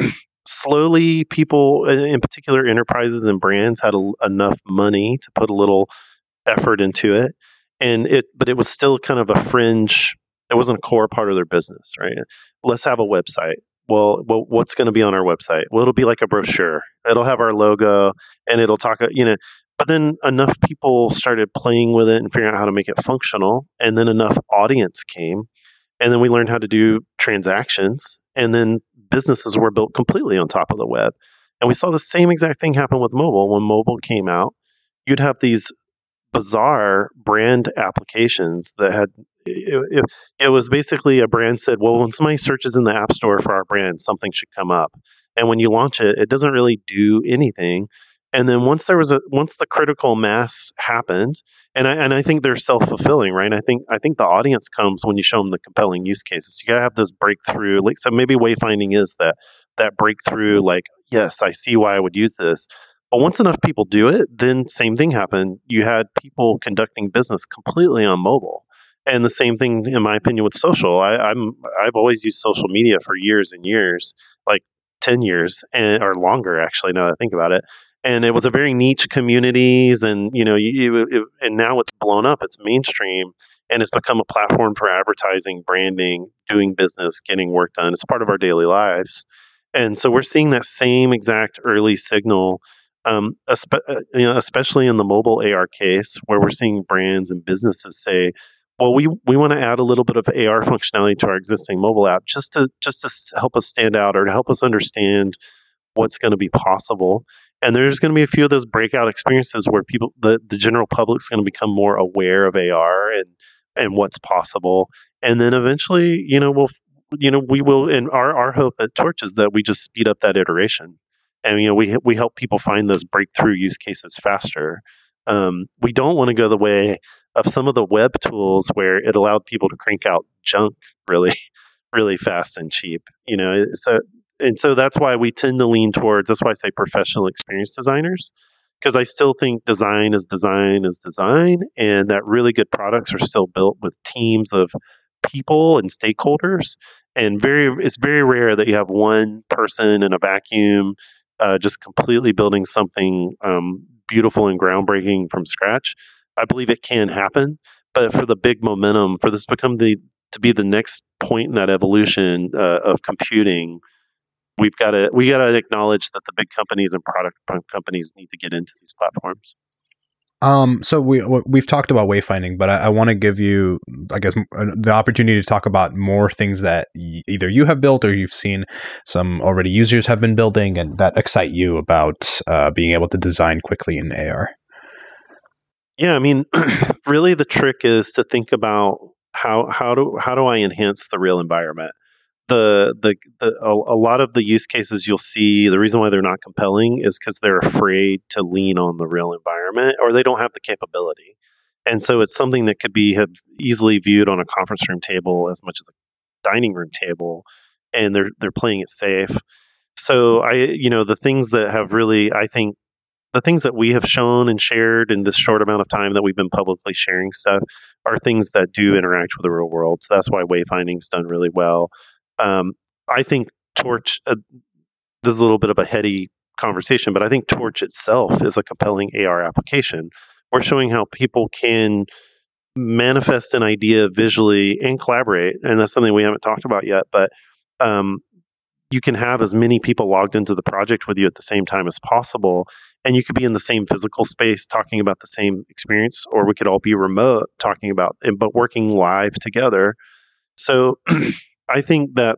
slowly people, in particular enterprises and brands, had a, enough money to put a little effort into it. And it, but it was still kind of a fringe, it wasn't a core part of their business, right? Let's have a website. Well, well what's going to be on our website? Well, it'll be like a brochure. It'll have our logo and it'll talk, you know, but then enough people started playing with it and figuring out how to make it functional. And then enough audience came. And then we learned how to do transactions. And then businesses were built completely on top of the web. And we saw the same exact thing happen with mobile. When mobile came out, you'd have these bizarre brand applications that had, it, it, it was basically a brand said, well, when somebody searches in the App Store for our brand, something should come up. And when you launch it, it doesn't really do anything. And then once there was a once the critical mass happened, and I and I think they're self fulfilling, right? I think I think the audience comes when you show them the compelling use cases. You gotta have this breakthrough. Like so, maybe wayfinding is that that breakthrough. Like, yes, I see why I would use this. But once enough people do it, then same thing happened. You had people conducting business completely on mobile. And the same thing, in my opinion, with social. I, I'm I've always used social media for years and years, like ten years and or longer, actually. Now that I think about it, and it was a very niche communities, and you know, you, it, and now it's blown up. It's mainstream, and it's become a platform for advertising, branding, doing business, getting work done. It's part of our daily lives, and so we're seeing that same exact early signal. Um, espe- uh, you know, especially in the mobile A R case, where we're seeing brands and businesses say, "Well, we we want to add a little bit of A R functionality to our existing mobile app, just to just to s- help us stand out or to help us understand what's going to be possible." And there's going to be a few of those breakout experiences where people, the the general public's going to become more aware of A R and and what's possible, and then eventually, you know, we'll you know we will. And our our hope at Torch is that we just speed up that iteration. And you know we we help people find those breakthrough use cases faster. Um, we don't want to go the way of some of the web tools where it allowed people to crank out junk really, really fast and cheap. You know, so and so that's why we tend to lean towards. That's why I say professional experience designers, because I still think design is design is design, and that really good products are still built with teams of people and stakeholders. And very, it's very rare that you have one person in a vacuum uh, just completely building something um, beautiful and groundbreaking from scratch. I believe it can happen, but for the big momentum, for this to become the to be the next point in that evolution uh, of computing, we've got to we got to acknowledge that the big companies and product companies need to get into these platforms. Um, so we we've talked about wayfinding, but I, I want to give you, I guess, the opportunity to talk about more things that y- either you have built or you've seen some already users have been building, and that excite you about uh, being able to design quickly in A R. Yeah, I mean, really, the trick is to think about how how do how do I enhance the real environment. The the, the a, a lot of the use cases you'll see, the reason why they're not compelling is because they're afraid to lean on the real environment, or they don't have the capability. And so it's something that could be have easily viewed on a conference room table as much as a dining room table, and they're they're playing it safe. So I you know the things that have really, I think, the things that we have shown and shared in this short amount of time that we've been publicly sharing stuff are things that do interact with the real world. So that's why wayfinding's done really well. Um, I think Torch, uh, this is a little bit of a heady conversation, but I think Torch itself is a compelling A R application. We're showing how people can manifest an idea visually and collaborate, and that's something we haven't talked about yet, but um, you can have as many people logged into the project with you at the same time as possible, and you could be in the same physical space talking about the same experience, or we could all be remote talking about it, but working live together. So I think that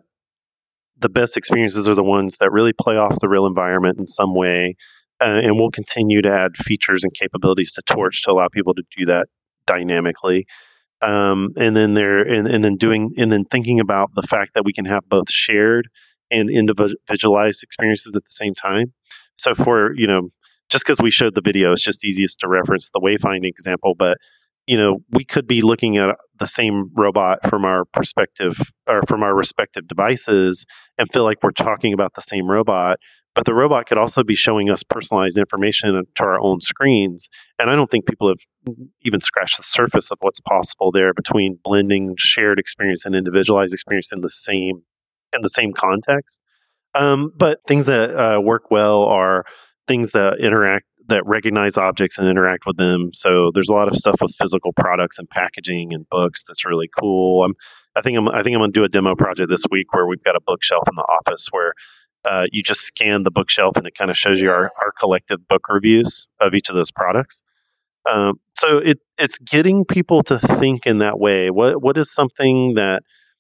the best experiences are the ones that really play off the real environment in some way, uh, and we'll continue to add features and capabilities to Torch to allow people to do that dynamically. Um, and then there, and, and then doing, and then thinking about the fact that we can have both shared and individualized experiences at the same time. So for, you know, just because we showed the video, it's just easiest to reference the wayfinding example, but you know, we could be looking at the same robot from our perspective or from our respective devices and feel like we're talking about the same robot, but the robot could also be showing us personalized information to our own screens. And I don't think people have even scratched the surface of what's possible there between blending shared experience and individualized experience in the same in the same context. Um, but things that uh, work well are things that interact, that recognize objects and interact with them. So there's a lot of stuff with physical products and packaging and books that's really cool. I'm, I think I'm, I think I'm going to do a demo project this week where we've got a bookshelf in the office where uh, you just scan the bookshelf and it kind of shows you our, our collective book reviews of each of those products. Um, so it it's getting people to think in that way. What what is something that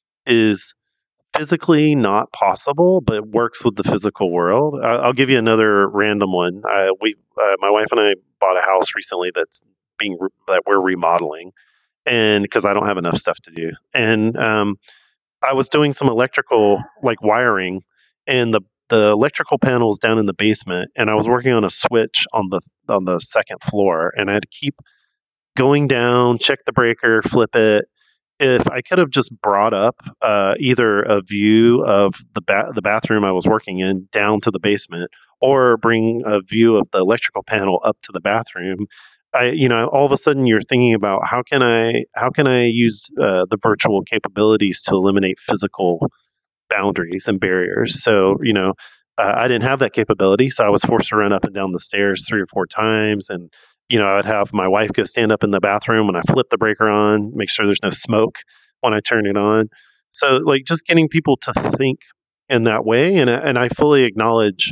is physically not possible, but works with the physical world? I- I'll give you another random one. Uh, we, uh, my wife and I bought a house recently that's being re- that we're remodeling, and because I don't have enough stuff to do, and um, I was doing some electrical like wiring, and the the electrical panels down in the basement, and I was working on a switch on the on the second floor, and I had to keep going down, check the breaker, flip it. If I could have just brought up uh, either a view of the ba- the bathroom I was working in down to the basement, or bring a view of the electrical panel up to the bathroom, I, you know, all of a sudden you're thinking about how can I how can I use uh, the virtual capabilities to eliminate physical boundaries and barriers. So, you know, uh, I didn't have that capability, so I was forced to run up and down the stairs three or four times, and you know, I'd have my wife go stand up in the bathroom when I flip the breaker on, make sure there's no smoke when I turn it on. So, like, just getting people to think in that way, and and I fully acknowledge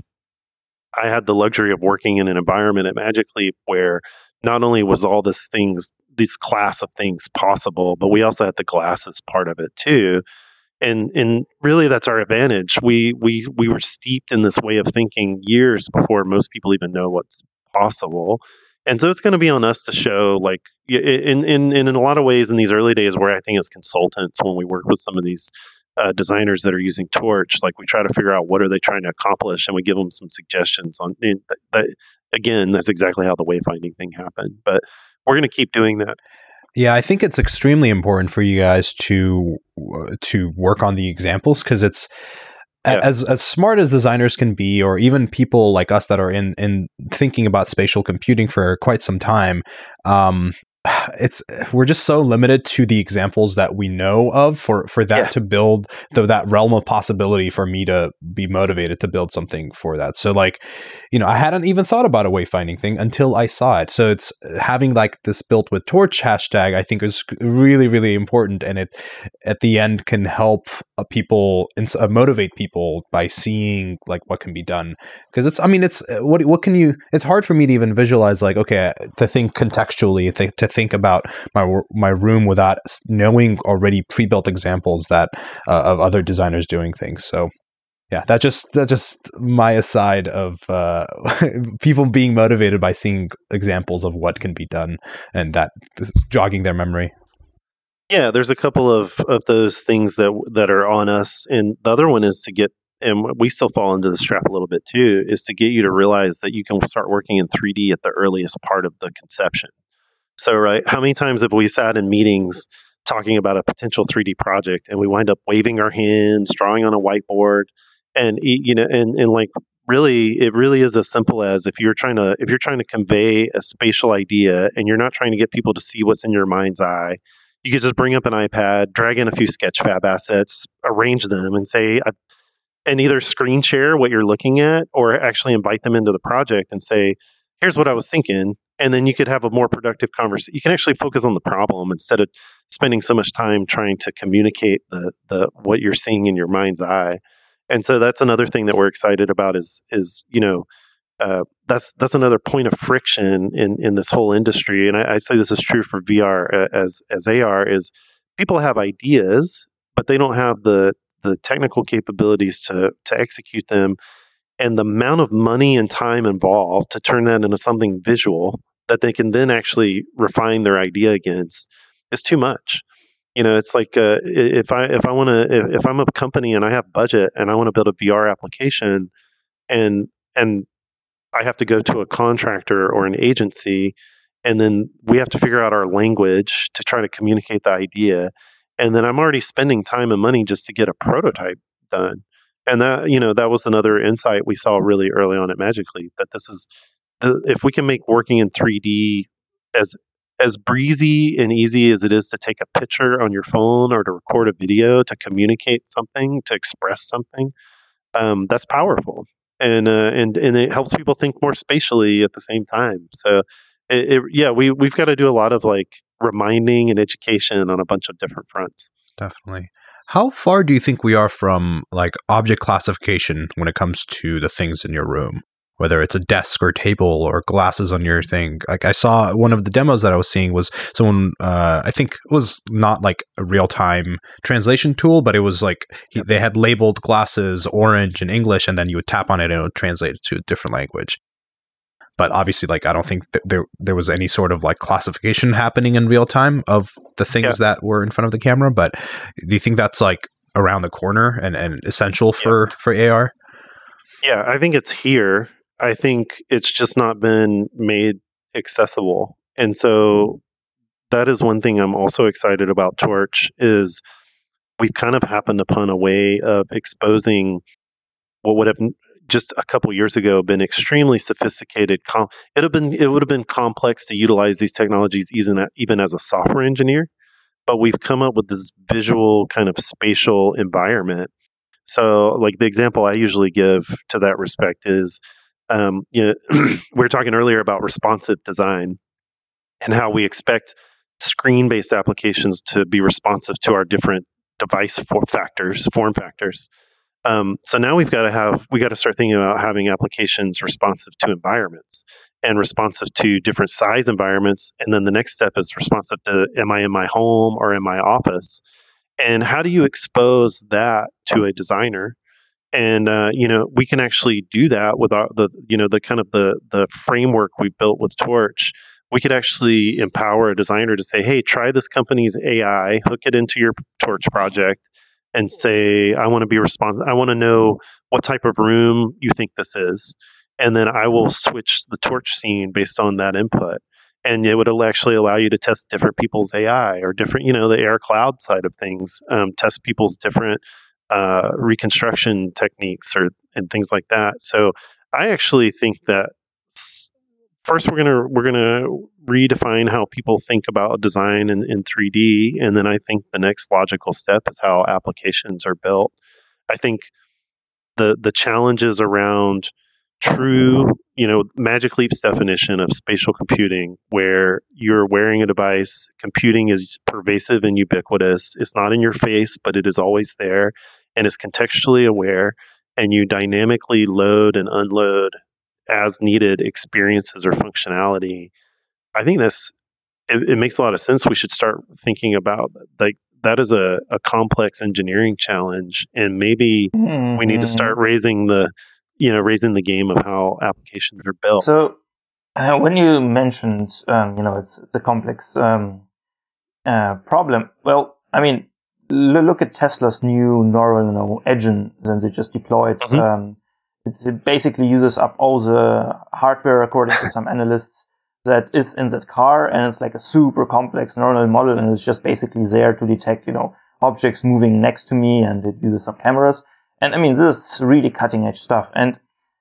I had the luxury of working in an environment at Magic Leap where not only was all this things, this class of things possible, but we also had the glasses part of it too. And and really, that's our advantage. We we we were steeped in this way of thinking years before most people even know what's possible. And so it's going to be on us to show, like, in in in a lot of ways, in these early days, where I think as consultants, when we work with some of these uh, designers that are using Torch, like we try to figure out what are they trying to accomplish, and we give them some suggestions on. And that, that, again, that's exactly how the wayfinding thing happened. But we're going to keep doing that. Yeah, I think it's extremely important for you guys to uh, to work on the examples, because it's yeah. as as smart as designers can be, or even people like us that are in in thinking about spatial computing for quite some time. Um, it's we're just so limited to the examples that we know of for for that yeah. to build the, that realm of possibility for me to be motivated to build something for that. So, like, you know, I hadn't even thought about a wayfinding thing until I saw it. So it's having like this built with Torch hashtag, I think, is really, really important, and it at the end can help uh, people uh, motivate people by seeing like what can be done. Because it's, I mean, it's what what can you? It's hard for me to even visualize, like, okay, to think contextually, to, to think about my my room without knowing already pre-built examples that uh, of other designers doing things. So yeah, that just that's just my aside of uh, people being motivated by seeing examples of what can be done, and that jogging their memory. Yeah, there's a couple of, of those things that that are on us, and the other one is to get, and we still fall into this trap a little bit too, is to get you to realize that you can start working in three D at the earliest part of the conception. So, right, how many times have we sat in meetings talking about a potential three D project, and we wind up waving our hands, drawing on a whiteboard, and you know, and, and like really, it really is as simple as if you're trying to if you're trying to convey a spatial idea, and you're not trying to get people to see what's in your mind's eye, you could just bring up an iPad, drag in a few Sketchfab assets, arrange them, and say, and either screen share what you're looking at, or actually invite them into the project and say, here's what I was thinking. And then you could have a more productive conversation. You can actually focus on the problem instead of spending so much time trying to communicate the the what you're seeing in your mind's eye. And so that's another thing that we're excited about is is you know uh, that's that's another point of friction in in this whole industry. And I, I say this is true for V R as as A R, is people have ideas, but they don't have the the technical capabilities to to execute them. And the amount of money and time involved to turn that into something visual that they can then actually refine their idea against is too much. You know, it's like uh, if I if I want to if, if I'm a company and I have budget and I want to build a V R application, and and I have to go to a contractor or an agency, and then we have to figure out our language to try to communicate the idea, and then I'm already spending time and money just to get a prototype done. And that, you know, that was another insight we saw really early on at Magic Leap, that this is, the, if we can make working in three D as as breezy and easy as it is to take a picture on your phone or to record a video to communicate something, to express something, um, that's powerful. And uh, and and it helps people think more spatially at the same time. So, it, it, yeah, we we've got to do a lot of like reminding and education on a bunch of different fronts. Definitely. How far do you think we are from like object classification when it comes to the things in your room, whether it's a desk or table or glasses on your thing? Like I saw one of the demos that I was seeing was someone, uh, I think it was not like a real time translation tool, but it was like he, they had labeled glasses orange in English, and then you would tap on it and it would translate it to a different language. But obviously, like I don't think th- there there was any sort of like classification happening in real time of the things yeah. that were in front of the camera. But do you think that's like around the corner and, and essential for, yeah. for A R? Yeah, I think it's here. I think it's just not been made accessible. And so that is one thing I'm also excited about Torch is we've kind of happened upon a way of exposing what would have just a couple years ago been extremely sophisticated. Com- it have been it would have been complex to utilize these technologies even even as a software engineer, but we've come up with this visual kind of spatial environment. So, like the example I usually give to that respect is, um, you know, we were talking earlier about responsive design and how we expect screen-based applications to be responsive to our different device form factors, form factors. Um, so now we've got to have we got to start thinking about having applications responsive to environments and responsive to different size environments. And then the next step is responsive to, am I in my home or in my office? And how do you expose that to a designer? And uh, you know, we can actually do that with our the you know the kind of the the framework we built with Torch. We could actually empower a designer to say, "Hey, try this company's A I, hook it into your Torch project, and say, I want to be responsive. I want to know what type of room you think this is, and then I will switch the Torch scene based on that input." And it would actually allow you to test different people's A I or different, you know, the Air Cloud side of things, um, test people's different uh, reconstruction techniques or and things like that. So I actually think that first we're gonna we're gonna redefine how people think about design in, in three D, and then I think the next logical step is how applications are built. I think the the challenges around true, you know, Magic Leap's definition of spatial computing, where you're wearing a device, computing is pervasive and ubiquitous. It's not in your face, but it is always there, and it's contextually aware, and you dynamically load and unload as needed experiences or functionality. I think this it, it makes a lot of sense. We should start thinking about like that is a, a complex engineering challenge, and maybe mm-hmm. we need to start raising the you know raising the game of how applications are built. So uh, when you mentioned um, you know it's it's a complex um, uh, problem. Well, I mean, look at Tesla's new neural engine that they just deployed. Mm-hmm. Um, It basically uses up all the hardware, according to some analysts, that is in that car, and it's like a super complex neural model, and it's just basically there to detect, you know, objects moving next to me, and it uses some cameras. And I mean, this is really cutting edge stuff. And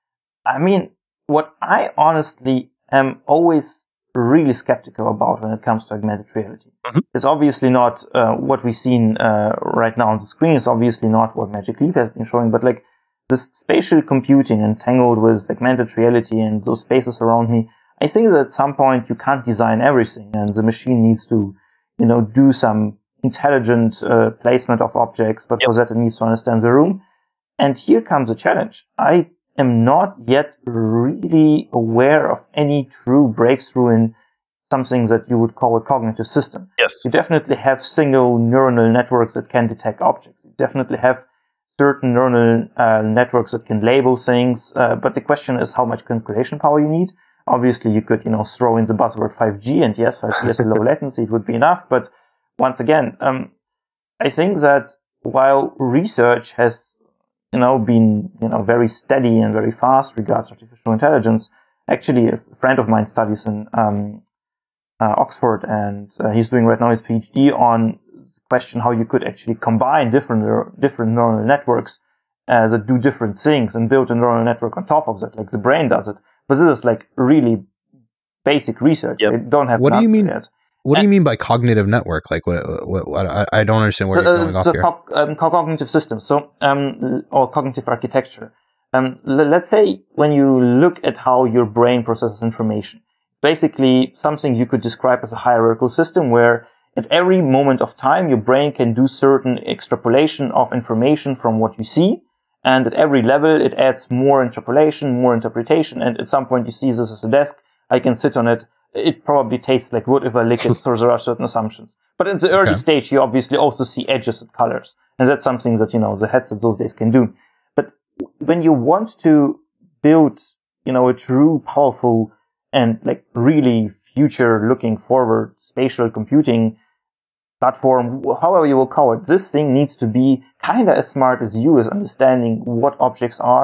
I mean, what I honestly am always really skeptical about when it comes to augmented reality mm-hmm. is obviously not uh, what we've seen uh, right now on the screen. It's obviously not what Magic Leap has been showing, but like, this spatial computing entangled with augmented reality and those spaces around me, I think that at some point you can't design everything, and the machine needs to, you know, do some intelligent uh, placement of objects, but yep. for that it needs to understand the room. And here comes a challenge. I am not yet really aware of any true breakthrough in something that you would call a cognitive system. Yes. You definitely have single neuronal networks that can detect objects. You definitely have certain neural uh, networks that can label things, uh, but the question is how much calculation power you need. Obviously, you could, you know, throw in the buzzword five G, and yes, five G has a low latency, it would be enough. But once again, um, I think that while research has, you know, been, you know, very steady and very fast regards artificial intelligence, actually, a friend of mine studies in um, uh, Oxford, and uh, he's doing right now his PhD on question how you could actually combine different different neural networks uh, that do different things and build a neural network on top of that, like the brain does it. But this is like really basic research. Yep. They don't have. What do you mean? Yet. What and, do you mean by cognitive network? Like what? what, what I, I don't understand where so, you're going uh, off so here. Co- um, cognitive systems, so um, or cognitive architecture. Um, l- let's say when you look at how your brain processes information, basically something you could describe as a hierarchical system where at every moment of time, your brain can do certain extrapolation of information from what you see. And at every level, it adds more interpolation, more interpretation. And at some point, you see this as a desk. I can sit on it. It probably tastes like wood if I lick it. So there are certain assumptions. But in the early okay. stage, you obviously also see edges and colors. And that's something that, you know, the headsets those days can do. But when you want to build, you know, a true, powerful, and like really future looking forward spatial computing platform, however you will call it, this thing needs to be kind of as smart as you, as understanding what objects are,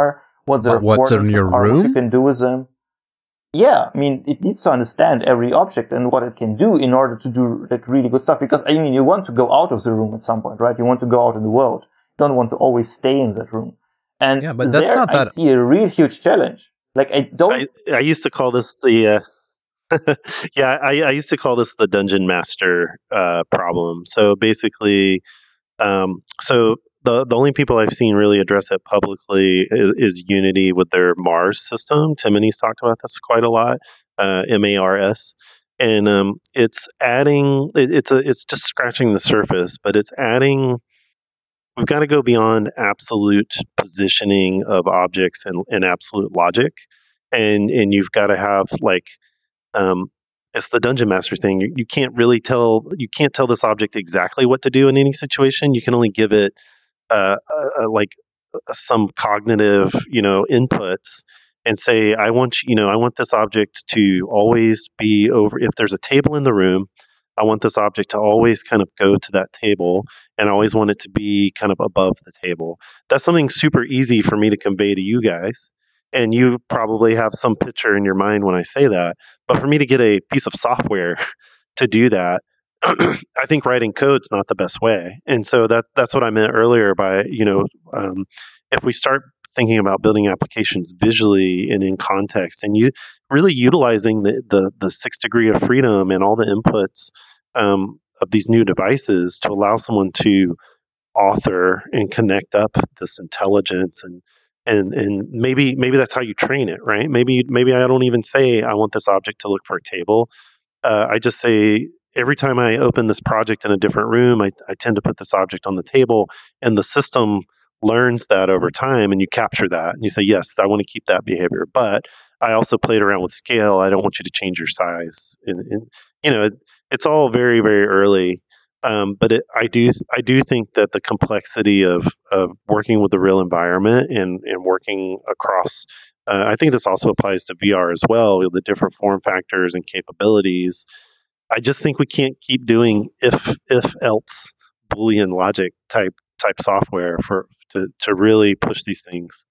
what the what's in your are, room? what you can do with them. Yeah, I mean, it needs to understand every object and what it can do in order to do like really good stuff. Because I mean, you want to go out of the room at some point, right? You want to go out in the world. You don't want to always stay in that room. And yeah, but there, that's not that. I see a real huge challenge. Like I don't. I, I used to call this the. Uh, yeah, I, I used to call this the dungeon master uh, problem. So basically, um, so the the only people I've seen really address it publicly is, is Unity with their Mars system. Timone's talked about this quite a lot. Uh, M A R S, and um, it's adding. It, it's a. It's just scratching the surface, but it's adding. We've got to go beyond absolute positioning of objects and, and absolute logic, and and you've got to have like. Um, it's the dungeon master thing. You, you can't really tell. You can't tell this object exactly what to do in any situation. You can only give it uh, uh, like uh, some cognitive, you know, inputs, and say, I want you know, I want this object to always be over. If there's a table in the room, I want this object to always kind of go to that table, and I always want it to be kind of above the table. That's something super easy for me to convey to you guys. And you probably have some picture in your mind when I say that. But for me to get a piece of software to do that, I think writing code's not the best way. And so that that's what I meant earlier by, you know, um, if we start thinking about building applications visually and in context, and you really utilizing the the, the sixth degree of freedom and all the inputs um, of these new devices to allow someone to author and connect up this intelligence and And and maybe maybe that's how you train it, right? Maybe maybe I don't even say I want this object to look for a table. Uh, I just say every time I open this project in a different room, I, I tend to put this object on the table, and the system learns that over time, and you capture that, and you say, yes, I want to keep that behavior, but I also played around with scale. I don't want you to change your size. And, and you know, it, it's all very very early. Um, but it, I do I do think that the complexity of, of working with the real environment and, and working across, uh, I think this also applies to V R as well, with the different form factors and capabilities. I just think we can't keep doing if if else Boolean logic type type software for to, to really push these things.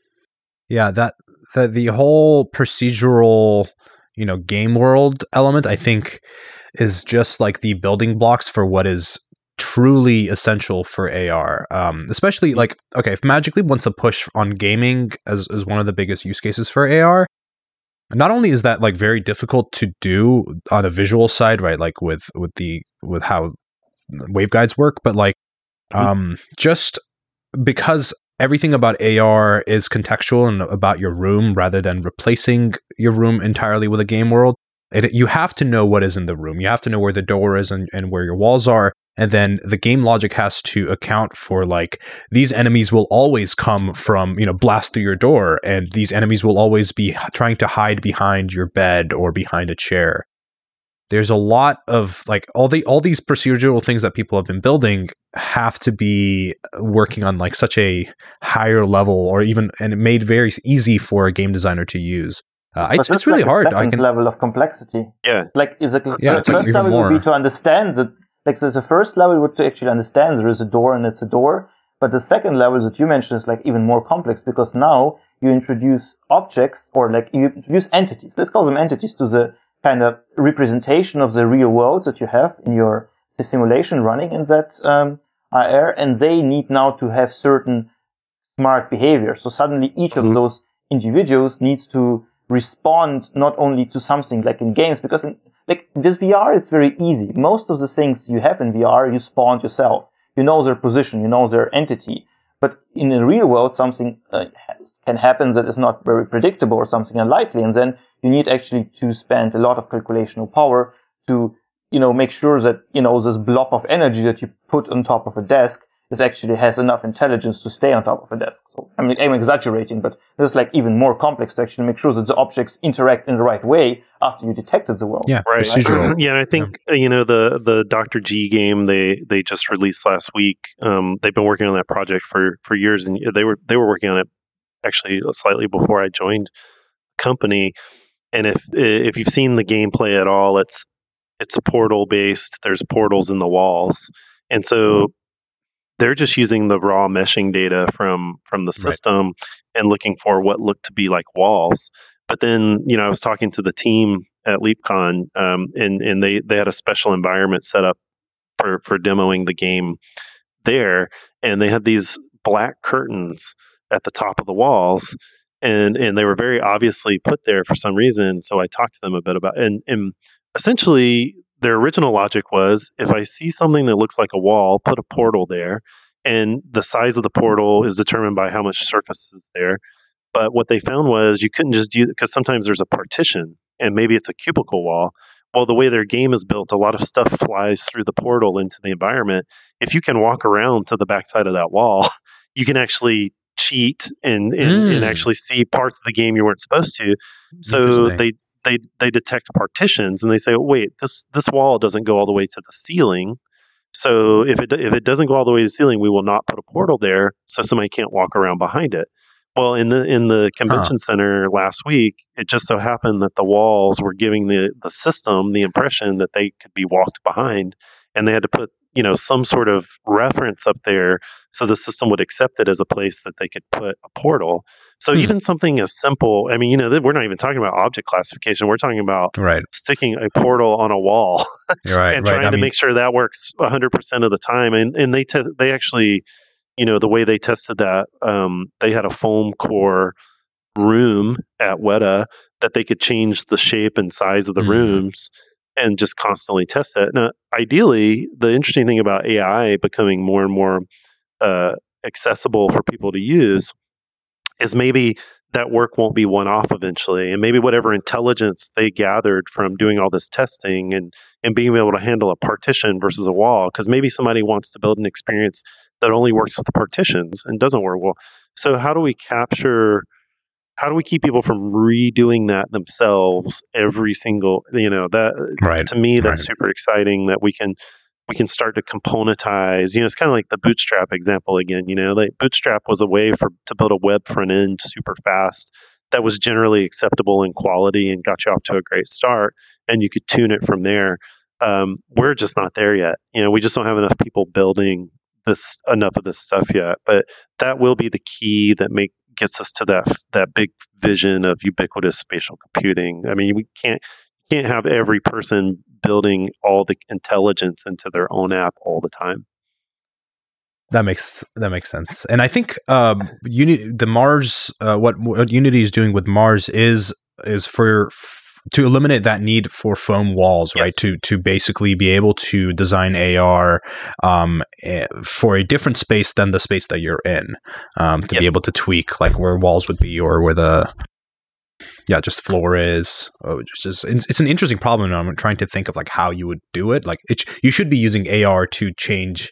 Yeah, that the the whole procedural, you know, game world element, I think, is just like the building blocks for what is truly essential for A R. Um, especially like, okay, if Magic Leap wants to push on gaming as, as one of the biggest use cases for A R, not only is that like very difficult to do on a visual side, right? Like with, with the, with how waveguides work, but like, Mm-hmm. um, just because everything about A R is contextual and about your room rather than replacing your room entirely with a game world. It, you have to know what is in the room. You have to know where the door is and, and where your walls are. And then the game logic has to account for like, these enemies will always come from, you know, blast through your door. And these enemies will always be trying to hide behind your bed or behind a chair. There's a lot of like all the all these procedural things that people have been building have to be working on like such a higher level, or even and it made very easy for a game designer to use. Uh, it's it's really like hard. I can level of complexity. Yeah, like is a yeah, the it's first like level more. would be to understand that. Like so the first level would to actually understand there is a door and it's a door. But the second level that you mentioned is like even more complex, because now you introduce objects, or like you introduce entities. Let's call them entities, to the kind of representation of the real world that you have in your simulation running in that um, I R, and they need now to have certain smart behavior. So suddenly each mm-hmm. of those individuals needs to respond not only to something like in games, because in like this V R, it's very easy. Most of the things you have in V R, you spawned yourself. You know their position, you know their entity. But in the real world, something uh, has, can happen that is not very predictable or something unlikely. And then you need actually to spend a lot of calculational power to, you know, make sure that, you know, this blob of energy that you put on top of a desk is actually has enough intelligence to stay on top of a desk. So, I mean, I'm exaggerating, but this is like even more complex to actually make sure that the objects interact in the right way after you detected the world. Yeah, right. Procedural. Yeah, and I think yeah. you know the the Doctor G game they they just released last week. Um, they've been working on that project for for years, and they were they were working on it actually slightly before I joined the company. And if if you've seen the gameplay at all, it's it's portal based. There's portals in the walls, and so they're just using the raw meshing data from from the system right. and looking for what looked to be like walls. But then, you know, I was talking to the team at LeapCon, um, and and they they had a special environment set up for for demoing the game there, and they had these black curtains at the top of the walls, and and they were very obviously put there for some reason. So I talked to them a bit about, and and essentially their original logic was, if I see something that looks like a wall, put a portal there, and the size of the portal is determined by how much surface is there. But what they found was you couldn't just do, because sometimes there's a partition and maybe it's a cubicle wall. Well, the way their game is built, a lot of stuff flies through the portal into the environment. If you can walk around to the backside of that wall, you can actually cheat and and, mm. and actually see parts of the game you weren't supposed to. So they they they detect partitions and they say, oh, wait, this this wall doesn't go all the way to the ceiling. So if it if it doesn't go all the way to the ceiling, we will not put a portal there, so somebody can't walk around behind it. Well, in the in the convention huh. center last week, it just so happened that the walls were giving the, the system the impression that they could be walked behind, and they had to put, you know, some sort of reference up there so the system would accept it as a place that they could put a portal. So hmm. even something as simple, I mean, you know, we're not even talking about object classification. We're talking about right. sticking a portal on a wall right, and right. trying I to mean, make sure that works one hundred percent of the time. And and they te- they actually... You know, the way they tested that, um, they had a foam core room at Weta that they could change the shape and size of the mm. rooms and just constantly test it. Now, ideally, the interesting thing about A I becoming more and more uh, accessible for people to use is maybe that work won't be one-off eventually, and maybe whatever intelligence they gathered from doing all this testing and, and being able to handle a partition versus a wall, because maybe somebody wants to build an experience that only works with the partitions and doesn't work well. So how do we capture, how do we keep people from redoing that themselves every single, you know, that right. to me, that's right. super exciting that we can we can start to componentize. You know, it's kind of like the Bootstrap example again. You know, like Bootstrap was a way for to build a web front end super fast that was generally acceptable in quality and got you off to a great start, and you could tune it from there. Um, we're just not there yet. You know, we just don't have enough people building this enough of this stuff yet. But that will be the key that make gets us to that that big vision of ubiquitous spatial computing. I mean, we can't can't have every person building all the intelligence into their own app all the time. That makes that makes sense, and I think um, Uni- the Mars, uh, what, what Unity is doing with Mars is is for f- to eliminate that need for foam walls, yes. right? To to basically be able to design A R um, for a different space than the space that you're in, um, to yes. be able to tweak like where walls would be or where the yeah, just floor is. Oh, just it's, it's an interesting problem, and I'm trying to think of like how you would do it. Like it, you should be using A R to change.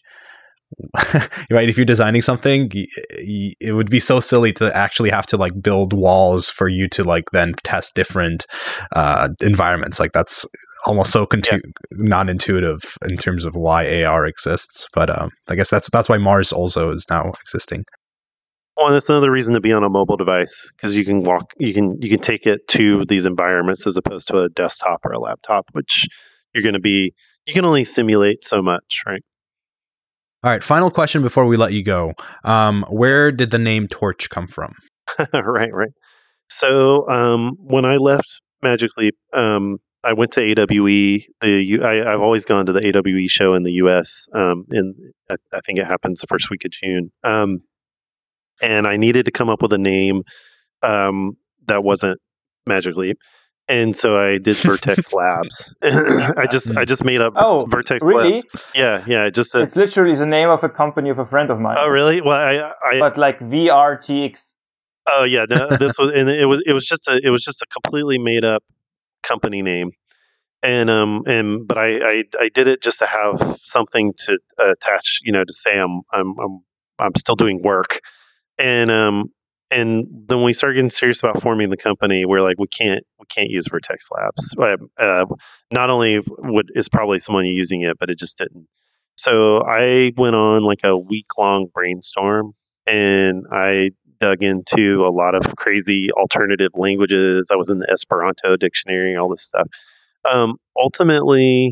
Right, if you're designing something, it would be so silly to actually have to like build walls for you to like then test different uh, environments. Like that's almost so contu- yeah. non-intuitive in terms of why A R exists. But um, I guess that's that's why Mars also is now existing. Well, and that's another reason to be on a mobile device, because you can walk, you can you can take it to these environments as opposed to a desktop or a laptop, which you're going to be. You can only simulate so much, right? All right, final question before we let you go. Um, where did the name Torch come from? right, right. So um, when I left Magic Leap, um, I went to A W E. The I, I've always gone to the A W E show in the U S, um, and I, I think it happens the first week of June. Um, and I needed to come up with a name um, that wasn't Magic Leap. And so I did Vertex Labs. I just I just made up oh, Vertex really? Labs. Yeah, yeah. Just a, it's literally the name of a company of a friend of mine. Oh, really? Well, I, I but like V R T X. Oh yeah, no, this was and it was it was just a it was just a completely made up company name, and um and but I I, I did it just to have something to attach, you know, to say I'm I'm I'm I'm still doing work, and um. And then when we started getting serious about forming the company, we're like, we can't, we can't use Vertex Labs. Uh, not only would is probably someone using it, but it just didn't. So I went on like a week long brainstorm, and I dug into a lot of crazy alternative languages. I was in the Esperanto dictionary, all this stuff. Um, ultimately,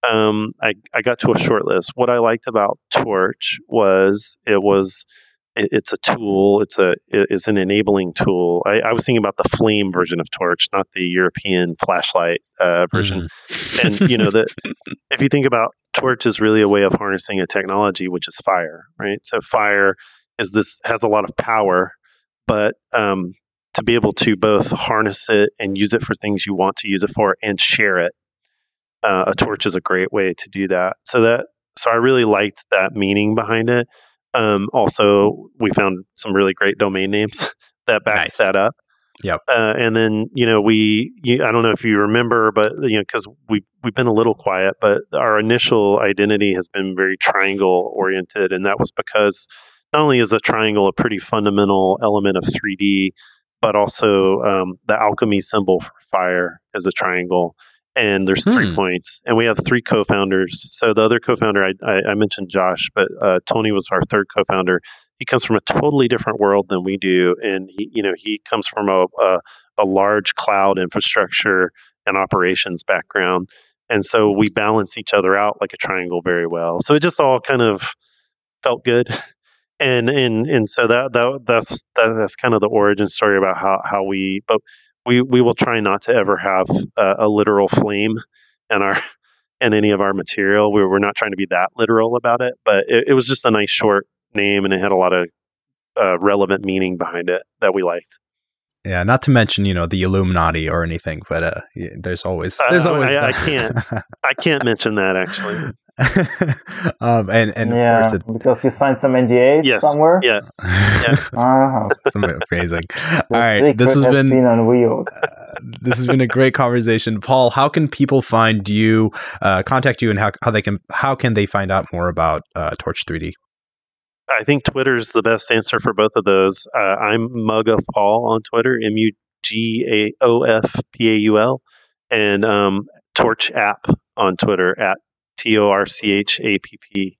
um, I, I got to a short list. What I liked about Torch was it was it, it's a tool. It's a it's an enabling tool. I, I was thinking about the Flame version of Torch, not the European flashlight uh, version. Mm. And you know that if you think about Torch, is really a way of harnessing a technology, which is fire, right? So fire is this has a lot of power, but um, to be able to both harness it and use it for things you want to use it for, and share it. Uh, a torch is a great way to do that. So that, so I really liked that meaning behind it. Um, also, we found some really great domain names that backed nice. that up. Yep. Uh, and then you know we, you, I don't know if you remember, but you know because we we've been a little quiet, but our initial identity has been very triangle oriented, and that was because not only is a triangle a pretty fundamental element of three D, but also um, the alchemy symbol for fire is a triangle. And there's three hmm. points, and we have three co-founders. So the other co-founder, I, I, I mentioned Josh, but uh, Tony was our third co-founder. He comes from a totally different world than we do, and he, you know, he comes from a, a, a large cloud infrastructure and operations background, and so we balance each other out like a triangle very well. So it just all kind of felt good, and and and so that that that's that, that's kind of the origin story about how how we, but. We we will try not to ever have uh, a literal flame in our in any of our material. We we're not trying to be that literal about it, but it, it was just a nice short name, and it had a lot of uh, relevant meaning behind it that we liked. Yeah, not to mention you know the Illuminati or anything, but uh, yeah, there's always there's uh, always I, I can't I can't mention that actually. um, and and yeah, of course it, because you signed some N D As yes, somewhere. Yeah, yeah. uh-huh. Amazing. All right, this has, has been, been unveiled. uh, this has been a great conversation, Paul. How can people find you, uh, contact you, and how how they can how can they find out more about uh, Torch three D? I think Twitter's the best answer for both of those. Uh, I'm Mug of Paul on Twitter, M U G A O F P A U L, and um, Torch App on Twitter at T O R C H A P P.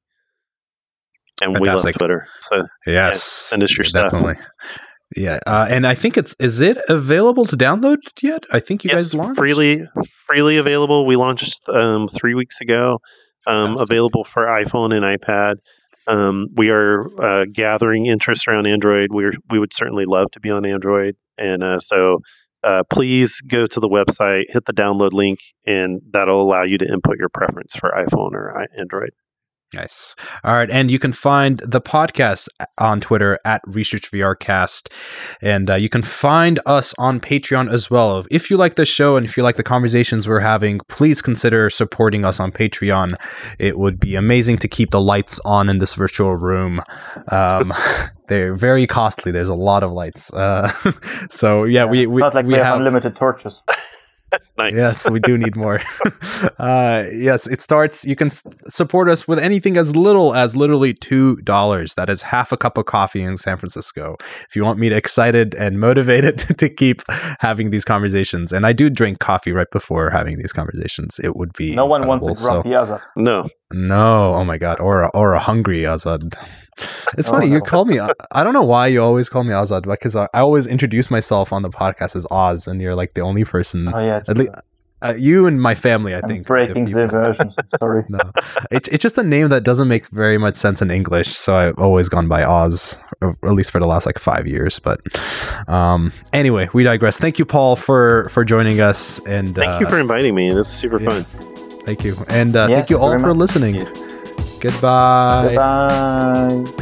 And Fantastic. We love Twitter. So yes, yeah, send us your definitely. stuff. Yeah, uh, and I think it's is it available to download yet? I think you yes, guys launched freely freely available. We launched um, three weeks ago. Um, available for iPhone and iPad. Um, we are uh, gathering interest around Android. We we would certainly love to be on Android, and uh, so uh, please go to the website, hit the download link, and that'll allow you to input your preference for iPhone or Android. Nice. All right. And you can find the podcast on Twitter at ResearchVRcast. And uh, you can find us on Patreon as well. If you like the show and if you like the conversations we're having, please consider supporting us on Patreon. It would be amazing to keep the lights on in this virtual room. Um, they're very costly. There's a lot of lights. Uh, so, yeah, yeah, we, we, not like we we have, have unlimited torches. Nice. Yes, we do need more. uh, yes, it starts. You can s- support us with anything as little as literally two dollars. That is half a cup of coffee in San Francisco. If you want me to excited and motivated to keep having these conversations, and I do drink coffee right before having these conversations, it would be no one wants a grumpy so. Azad. No, no. Oh my god, or a, or a hungry Azad. It's funny, oh, you no. call me, I don't know why you always call me Azad, because I, I always introduce myself on the podcast as Oz, and you're like the only person, oh, yeah, at least, uh, you and my family, I I'm think. breaking the, the versions, sorry. No, it, it's just a name that doesn't make very much sense in English, so I've always gone by Oz, or at least for the last like five years, but um, anyway, we digress. Thank you, Paul, for, for joining us. And Thank uh, you for inviting me, this is super yeah, fun. Thank you, and uh, yeah, thank you all for much. listening. Yeah. Goodbye. Goodbye.